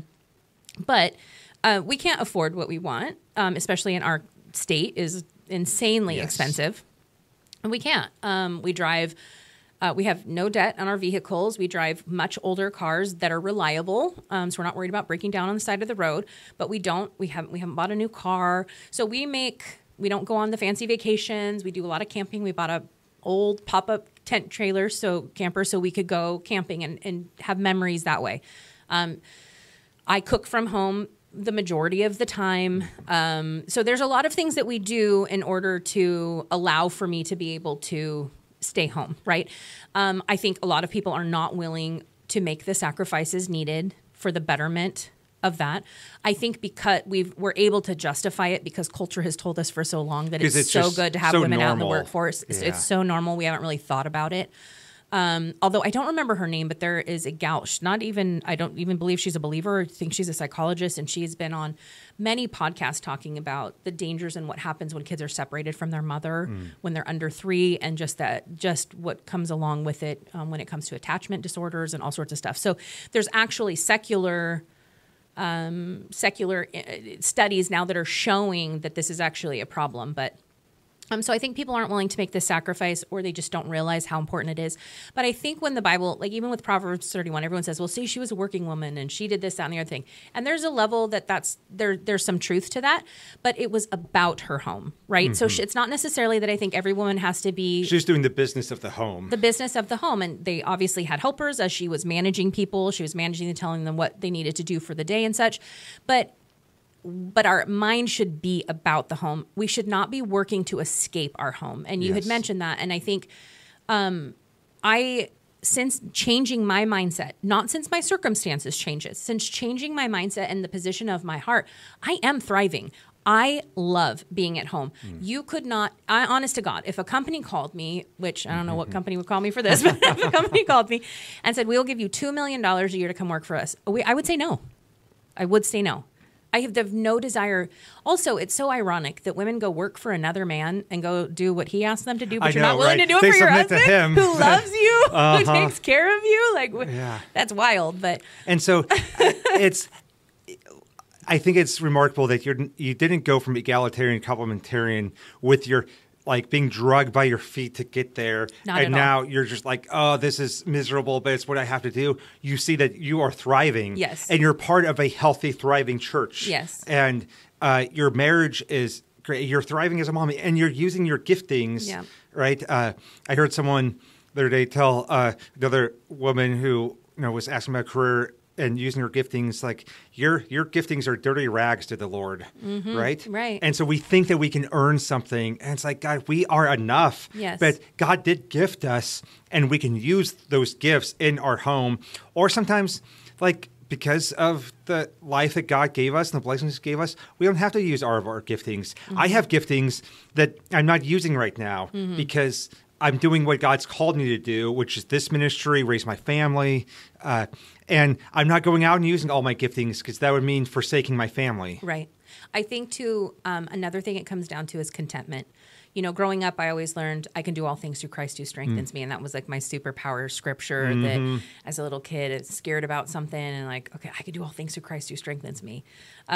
But we can't afford what we want, especially in our state is insanely expensive. And we can't. We drive. We have no debt on our vehicles. We drive much older cars that are reliable, so we're not worried about breaking down on the side of the road. But we haven't bought a new car, so we don't go on the fancy vacations. We do a lot of camping. We bought a old pop-up tent trailer, camper, so we could go camping and have memories that way. I cook from home the majority of the time. So there's a lot of things that we do in order to allow for me to be able to stay home, right? I think a lot of people are not willing to make the sacrifices needed for the betterment of that. I think because we're able to justify it because culture has told us for so long that it's so good to have women out in the workforce. Yeah. It's so normal. We haven't really thought about it. Although I don't remember her name, but there is a gal, I don't even believe she's a believer. I think she's a psychologist, and she's been on many podcasts talking about the dangers and what happens when kids are separated from their mother when they're under 3, and just what comes along with it when it comes to attachment disorders and all sorts of stuff. So there's actually secular studies now that are showing that this is actually a problem, but so I think people aren't willing to make this sacrifice, or they just don't realize how important it is. But I think when the Bible, like even with Proverbs 31, everyone says, well, see, she was a working woman and she did this, that, and the other thing. And there's a level there's some truth to that, but it was about her home, right? Mm-hmm. So it's not necessarily that I think every woman has to be... She's doing the business of the home. The business of the home. And they obviously had helpers as she was managing people. She was managing and telling them what they needed to do for the day and such. But our mind should be about the home. We should not be working to escape our home. And you had mentioned that. And I think since changing my mindset, not since my circumstances changes, since changing my mindset and the position of my heart, I am thriving. I love being at home. You could not, honest to God, if a company called me, which I don't know what company would call me for this, but if a company called me and said, we'll give you $2 million a year to come work for us, I would say no. I would say no. I have no desire. Also, it's so ironic that women go work for another man and go do what he asks them to do, but you're not willing to do it for your husband who loves you, who takes care of you. That's wild. And so I think it's remarkable that you didn't go from egalitarian to complementarian with your being dragged by your feet to get there. Now you're just like, oh, this is miserable, but it's what I have to do. You see that you are thriving. Yes. And you're part of a healthy, thriving church. Yes. And your marriage is great. You're thriving as a mom, and you're using your giftings. Yeah. Right. I heard someone the other day tell another woman who was asking about a career and using your giftings, like your giftings are dirty rags to the Lord, right? Right. And so we think that we can earn something, and it's like, God, we are enough. Yes. But God did gift us, and we can use those gifts in our home, or sometimes, like, because of the life that God gave us and the blessings He gave us, we don't have to use all of our giftings. I have giftings that I'm not using right now because I'm doing what God's called me to do, which is this ministry, raise my family, and I'm not going out and using all my giftings because that would mean forsaking my family. Right. I think, too, another thing it comes down to is contentment. You know, growing up, I always learned I can do all things through Christ who strengthens me. And that was like my superpower scripture that as a little kid, I was scared about something and like, okay, I can do all things through Christ who strengthens me.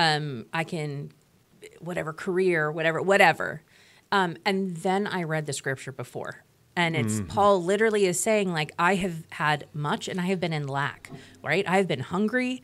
I can, whatever, career, whatever. And then I read the scripture before. And it's Paul literally is saying, like, I have had much and I have been in lack, right? I have been hungry,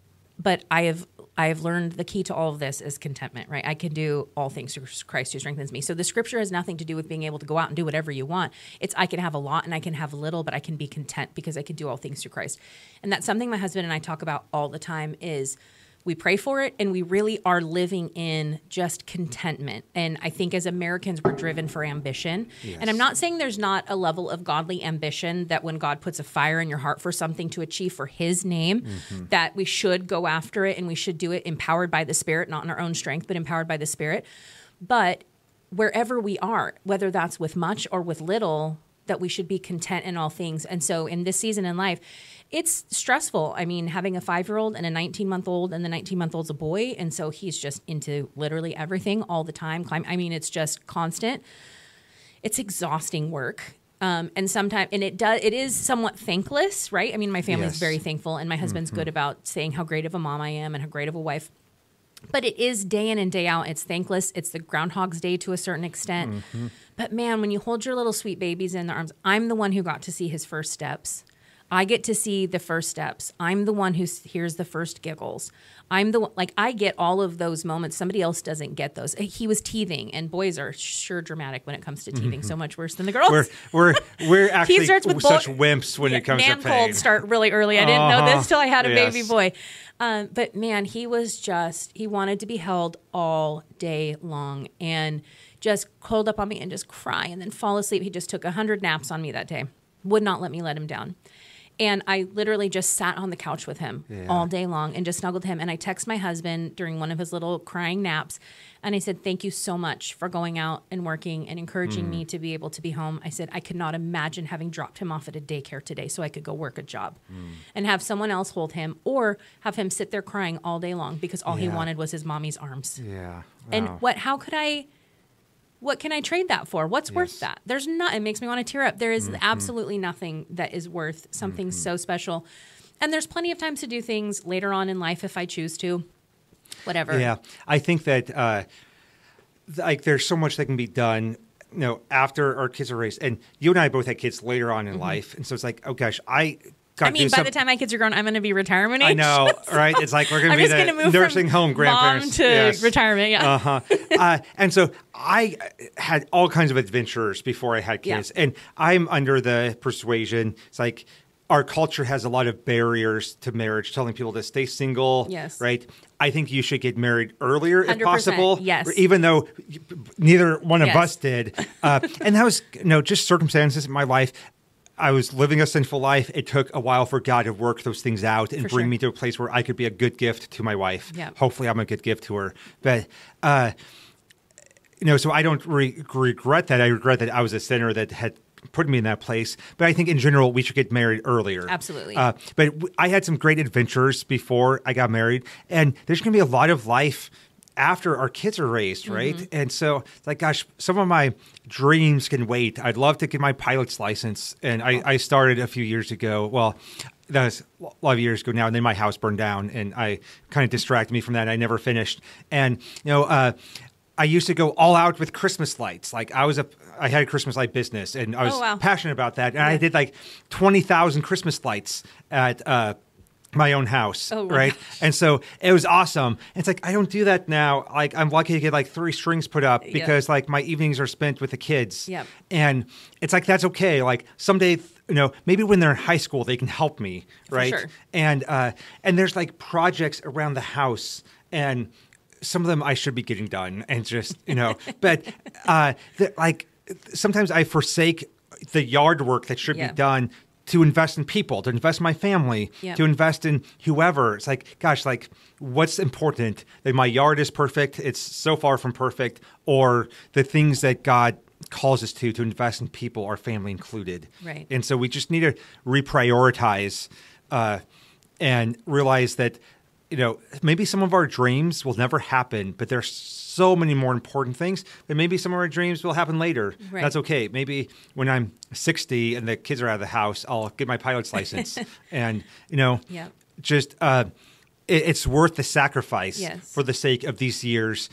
but I have learned the key to all of this is contentment, right? I can do all things through Christ who strengthens me. So the scripture has nothing to do with being able to go out and do whatever you want. It's I can have a lot and I can have little, but I can be content because I can do all things through Christ. And that's something my husband and I talk about all the time is we pray for it, and we really are living in just contentment. And I think as Americans, we're driven for ambition. Yes. And I'm not saying there's not a level of godly ambition that when God puts a fire in your heart for something to achieve for His name, that we should go after it and we should do it empowered by the Spirit, not in our own strength, but empowered by the Spirit. But wherever we are, whether that's with much or with little, that we should be content in all things. And so in this season in life, it's stressful. I mean, having a 5-year-old and a 19-month-old, and the 19-month-old's a boy, and so he's just into literally everything all the time. I mean, it's just constant. It's exhausting work. And sometimes, and it is somewhat thankless, right? I mean, my family's very thankful, and my husband's good about saying how great of a mom I am and how great of a wife. But it is day in and day out. It's thankless. It's the Groundhog's Day to a certain extent. But man, when you hold your little sweet babies in their arms, I'm the one who got to see his first steps. I get to see the first steps. I'm the one who hears the first giggles. I'm the one, like, I get all of those moments. Somebody else doesn't get those. He was teething, and boys are sure dramatic when it comes to teething, so much worse than the girls. We're actually such wimps when it comes to pain. Man colds start really early. I didn't know this till I had a baby boy. But man, he wanted to be held all day long and just curled up on me and just cry and then fall asleep. He just took 100 naps on me that day. Would not let me let him down. And I literally just sat on the couch with him all day long and just snuggled him. And I texted my husband during one of his little crying naps. And I said, thank you so much for going out and working and encouraging me to be able to be home. I said, I could not imagine having dropped him off at a daycare today so I could go work a job and have someone else hold him or have him sit there crying all day long because all he wanted was his mommy's arms. Yeah. Wow. And what can I trade that for? What's worth that? There's not. It makes me want to tear up. There is absolutely nothing that is worth something so special. And there's plenty of times to do things later on in life if I choose to. Whatever. Yeah. I think that like there's so much that can be done, you know, after our kids are raised. And you and I both had kids later on in life. And so it's like, oh gosh, by the time my kids are grown, I'm going to be retirement age. I know, right? It's like we're going to be the nursing home grandparents. Mom to retirement, yeah. And so I had all kinds of adventures before I had kids. Yeah. And I'm under the persuasion, it's like our culture has a lot of barriers to marriage, telling people to stay single, right? I think you should get married earlier if possible, even though neither one of us did. And that was, just circumstances in my life. I was living a sinful life. It took a while for God to work those things out and bring me to a place where I could be a good gift to my wife. Yeah. Hopefully I'm a good gift to her. But, so I don't regret that. I regret that I was a sinner that had put me in that place. But I think in general, we should get married earlier. Absolutely. But I had some great adventures before I got married. And there's going to be a lot of life after our kids are raised, right? And so it's like, gosh, some of my dreams can wait. I'd love to get my pilot's license. And I started a few years ago. Well, that was a lot of years ago now. And then my house burned down and I kind of distracted me from that. I never finished. And, I used to go all out with Christmas lights. Like I had a Christmas light business and I was passionate about that. And I did like 20,000 Christmas lights at my own house, Oh, right? gosh. And so it was awesome. It's like, I don't do that now. Like, I'm lucky to get like 3 strings put up because like my evenings are spent with the kids. Yep. And it's like, that's okay. Like someday, maybe when they're in high school, they can help me, right? sure. And there's like projects around the house, and some of them I should be getting done, and just, but like sometimes I forsake the yard work that should be done to invest in people, to invest in my family, to invest in whoever. It's like, gosh, like what's important? That my yard is perfect. It's so far from perfect. Or the things that God calls us to invest in people, our family included. Right. And so we just need to reprioritize and realize that, maybe some of our dreams will never happen, but there's so many more important things. But maybe some of our dreams will happen later. Right. That's okay. Maybe when I'm 60 and the kids are out of the house, I'll get my pilot's license. And, just it's worth the sacrifice for the sake of these years.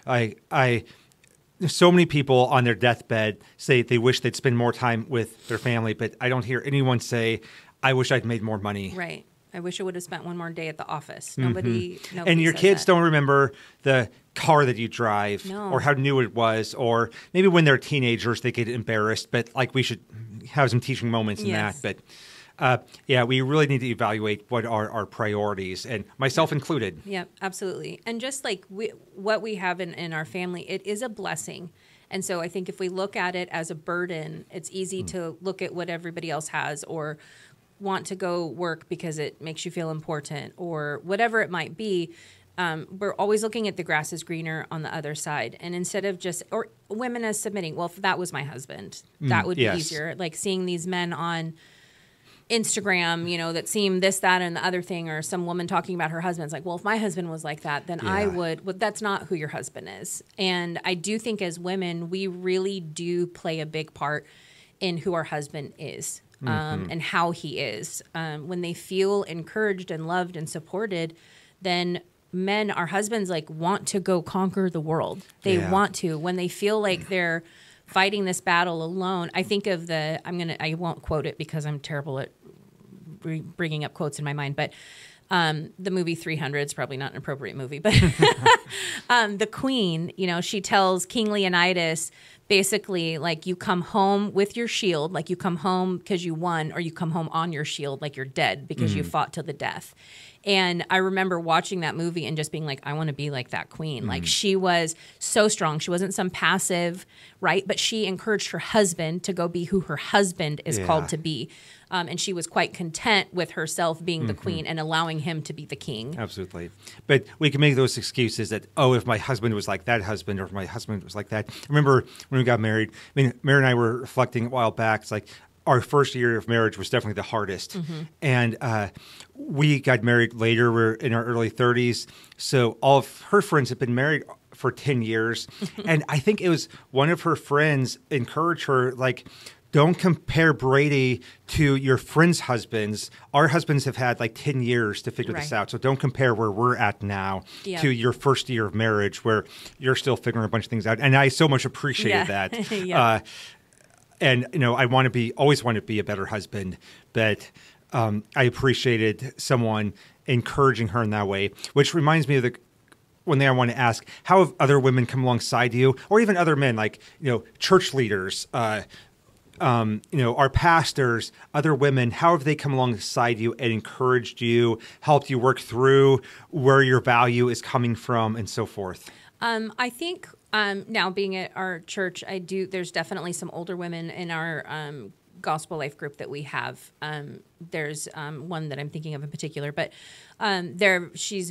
So many people on their deathbed say they wish they'd spend more time with their family, but I don't hear anyone say, I wish I'd made more money. Right. I wish I would have spent one more day at the office. Nobody And your says kids that. don't remember the car that you drive or how new it was, or maybe when they're teenagers they get embarrassed, but like we should have some teaching moments in that. But we really need to evaluate what are our priorities, and myself included. Yeah, absolutely. And just like what we have in our family, it is a blessing. And so I think if we look at it as a burden, it's easy to look at what everybody else has or want to go work because it makes you feel important or whatever it might be. We're always looking at the grass is greener on the other side. And instead of or women as submitting, well, if that was my husband, that would be easier. Like seeing these men on Instagram, that seem this, that, and the other thing, or some woman talking about her husband. It's like, well, if my husband was like that, then I would. Well, that's not who your husband is. And I do think as women, we really do play a big part in who our husband is. And how he is. When they feel encouraged and loved and supported, then men, our husbands, like want to go conquer the world. They want to. When they feel like they're fighting this battle alone, I think of I won't quote it because I'm terrible at bringing up quotes in my mind, but the movie 300 is probably not an appropriate movie, but the queen, she tells King Leonidas, basically, like, you come home with your shield, like you come home because you won, or you come home on your shield like you're dead because you fought to the death. And I remember watching that movie and just being like, I want to be like that queen. Like, she was so strong. She wasn't some passive, right? But she encouraged her husband to go be who her husband is called to be. And she was quite content with herself being the queen and allowing him to be the king. Absolutely. But we can make those excuses that, if my husband was like that husband, or if my husband was like that. I remember when we got married, Mary and I were reflecting a while back. It's like our first year of marriage was definitely the hardest. And we got married later. We're in our early 30s. So all of her friends had been married for 10 years. And I think it was one of her friends encouraged her, like, don't compare Brady to your friends' husbands. Our husbands have had like 10 years to figure this out. So don't compare where we're at now to your first year of marriage where you're still figuring a bunch of things out. And I so much appreciated that. And, I always want to be a better husband. But I appreciated someone encouraging her in that way, which reminds me of the one thing I want to ask: how have other women come alongside you, or even other men, like, church leaders, our pastors, other women, how have they come alongside you and encouraged you, helped you work through where your value is coming from, and so forth? I think now being at our church, there's definitely some older women in our Gospel Life group that we have. There's one that I'm thinking of in particular, but she's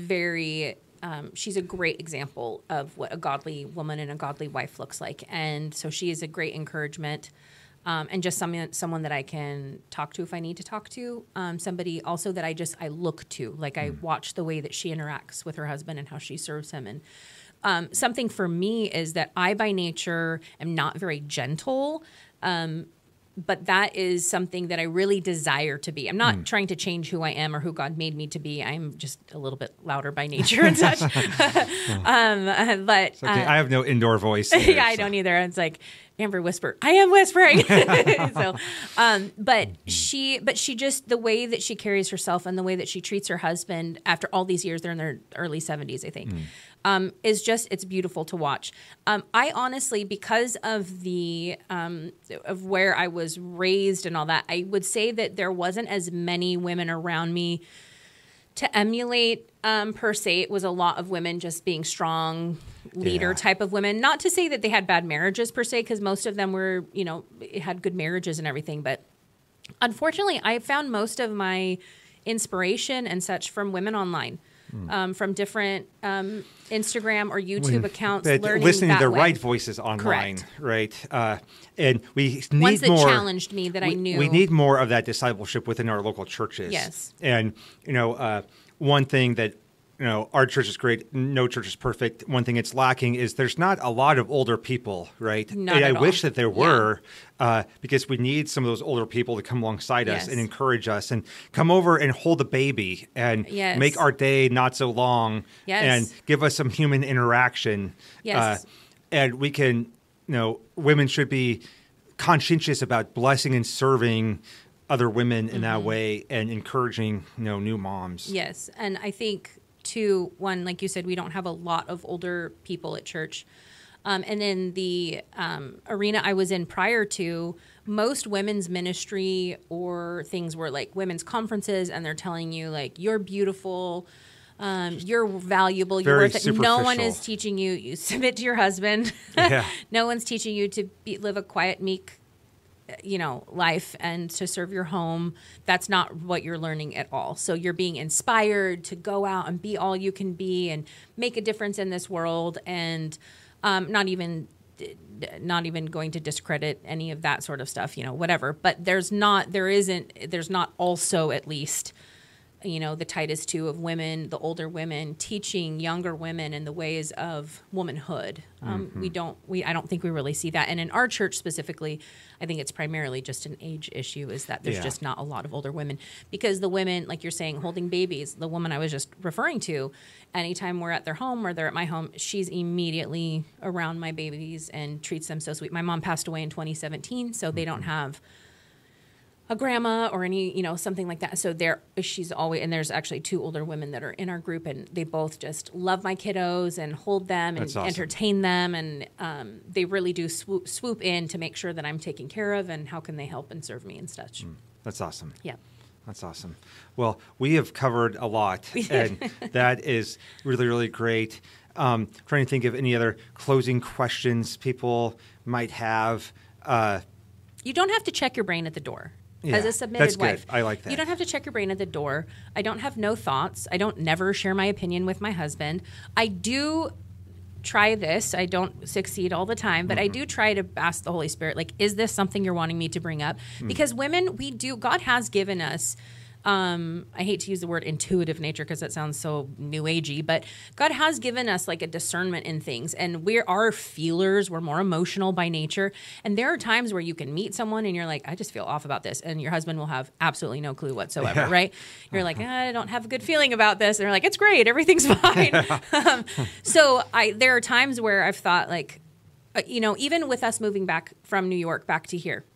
a great example of what a godly woman and a godly wife looks like. And so she is a great encouragement. And just someone that I can talk to if I need to talk to. Somebody also that I look to. Like, I watch the way that she interacts with her husband and how she serves him. And something for me is that I, by nature, am not very gentle. but that is something that I really desire to be. I'm not trying to change who I am or who God made me to be. I'm just a little bit louder by nature and such. But okay. I have no indoor voice either, yeah, I don't either. It's like, Amber, whisper. I am whispering. But she just, the way that she carries herself and the way that she treats her husband after all these years, they're in their early 70s, I think, is just, it's beautiful to watch. I honestly, because of the, of where I was raised and all that, I would say that there wasn't as many women around me to emulate, per se. It was a lot of women just being strong leader type of women. Not to say that they had bad marriages per se, because most of them were, had good marriages and everything. But unfortunately, I found most of my inspiration and such from women online, from different Instagram or YouTube accounts. Listening to the way. right voices online, right? And we need ones that more, challenged me that I knew. We need more of that discipleship within our local churches. Yes. And, one thing that, our church is great. No church is perfect. One thing it's lacking is there's not a lot of older people, right? Not and at I wish all. that there were, because we need some of those older people to come alongside us and encourage us and come over and hold the baby and make our day not so long and give us some human interaction. Yes. And we can, women should be conscientious about blessing and serving other women in that way and encouraging, new moms. Yes. And I think, too, one, like you said, we don't have a lot of older people at church. And in the arena I was in prior to, most women's ministry or things were like women's conferences, and they're telling you, like, you're beautiful, you're valuable, you're worth it. No one is teaching you. You submit to your husband. No one's teaching you to live a quiet, meek, life and to serve your home. That's not what you're learning at all. So you're being inspired to go out and be all you can be and make a difference in this world, and not even going to discredit any of that sort of stuff, whatever. But there's not also, at least, the Titus II of women, the older women, teaching younger women in the ways of womanhood. I don't think we really see that. And in our church specifically, I think it's primarily just an age issue, is that there's just not a lot of older women. Because the women, like you're saying, holding babies, the woman I was just referring to, anytime we're at their home or they're at my home, she's immediately around my babies and treats them so sweet. My mom passed away in 2017, so they don't have a grandma or any, something like that. So she's always, and there's actually 2 older women that are in our group, and they both just love my kiddos and hold them and entertain them. And they really do swoop in to make sure that I'm taken care of and how can they help and serve me and such. That's awesome. Yeah. That's awesome. Well, we have covered a lot, and that is really, really great. Trying to think of any other closing questions people might have. You don't have to check your brain at the door. As a submitted wife. Good. I like that. You don't have to check your brain at the door. I don't have no thoughts. I don't never share my opinion with my husband. I do try this. I don't succeed all the time, but I do try to ask the Holy Spirit, like, is this something you're wanting me to bring up? Because women, God has given us, I hate to use the word intuitive nature because that sounds so new agey, but God has given us like a discernment in things, and our feelers. We're more emotional by nature. And there are times where you can meet someone and you're like, I just feel off about this. And your husband will have absolutely no clue whatsoever, right? You're like, I don't have a good feeling about this. And they're like, it's great. Everything's fine. So there are times where I've thought, like, even with us moving back from New York back to here,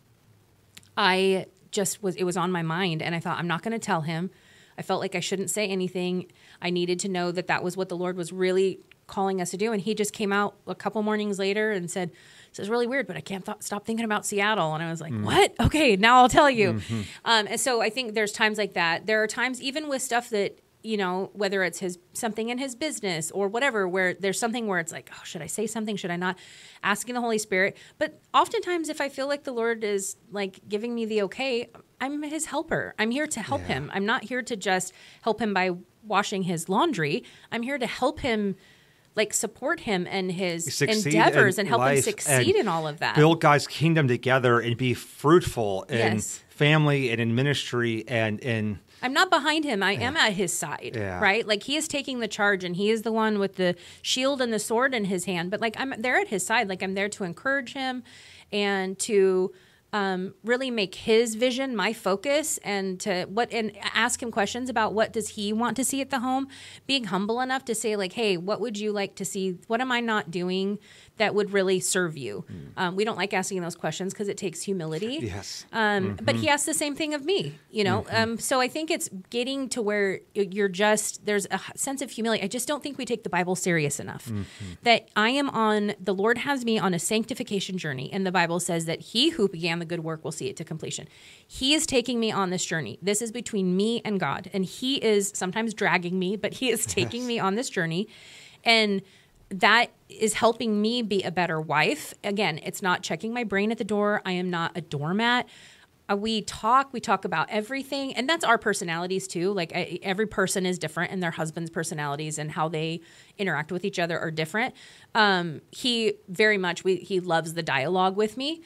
it was on my mind, and I thought, I'm not going to tell him. I felt like I shouldn't say anything. I needed to know that was what the Lord was really calling us to do. And he just came out a couple mornings later and said, this is really weird, but I can't stop thinking about Seattle. And I was like, what? Okay, now I'll tell you. And so I think there's times like that. There are times even with stuff that, whether it's something in his business or whatever, where there's something where it's like, oh, should I say something? Should I not? Asking the Holy Spirit. But oftentimes if I feel like the Lord is like giving me the okay, I'm his helper. I'm here to help him. I'm not here to just help him by washing his laundry. I'm here to help him, like, support him and his endeavors and help him succeed in all of that. Build God's kingdom together and be fruitful in family and in ministry and in... I'm not behind him. I am at his side, right? Like, he is taking the charge, and he is the one with the shield and the sword in his hand. But, like, I'm there at his side. Like, I'm there to encourage him and to really make his vision my focus, and ask him questions about what does he want to see at the home. Being humble enough to say, like, hey, what would you like to see? What am I not doing that would really serve you? We don't like asking those questions because it takes humility. Yes. But he asks the same thing of me, you know? So I think it's getting to where there's a sense of humility. I just don't think we take the Bible serious enough. That the Lord has me on a sanctification journey. And the Bible says that he who began the good work will see it to completion. He is taking me on this journey. This is between me and God. And he is sometimes dragging me, but he is taking me on this journey. And that is helping me be a better wife. Again, it's not checking my brain at the door. I am not a doormat. We talk about everything. And that's our personalities too. Like every person is different, and their husband's personalities and how they interact with each other are different. He very much, he loves the dialogue with me.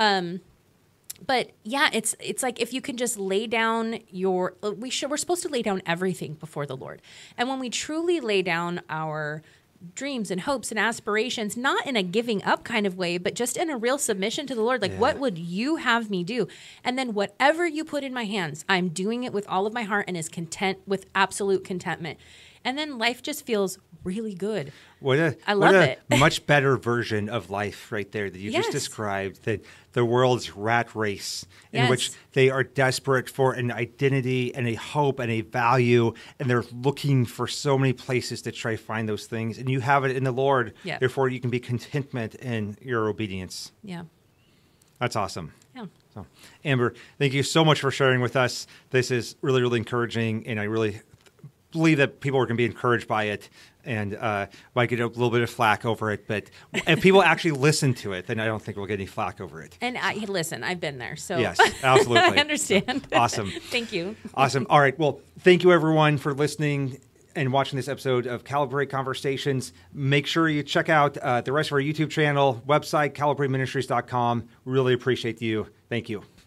But yeah, it's like if you can just lay down we're supposed to lay down everything before the Lord. And when we truly lay down our dreams and hopes and aspirations, not in a giving up kind of way, but just in a real submission to the Lord, like, what would you have me do? And then whatever you put in my hands, I'm doing it with all of my heart and is content with absolute contentment. And then life just feels really good. I love it. Much better version of life right there that you just described, that the world's rat race in which they are desperate for an identity and a hope and a value, and they're looking for so many places to try to find those things. And you have it in the Lord. Yeah. Therefore, you can be contentment in your obedience. Yeah. That's awesome. Yeah. So, Amber, thank you so much for sharing with us. This is really, really encouraging, and I really believe that people are going to be encouraged by it, and might get a little bit of flack over it. But if people actually listen to it, then I don't think we'll get any flack over it. And listen, I've been there. So yes, absolutely. I understand. Awesome. Thank you. Awesome. All right. Well, thank you everyone for listening and watching this episode of Calibrate Conversations. Make sure you check out the rest of our YouTube channel, website, calibrateministries.com. Really appreciate you. Thank you.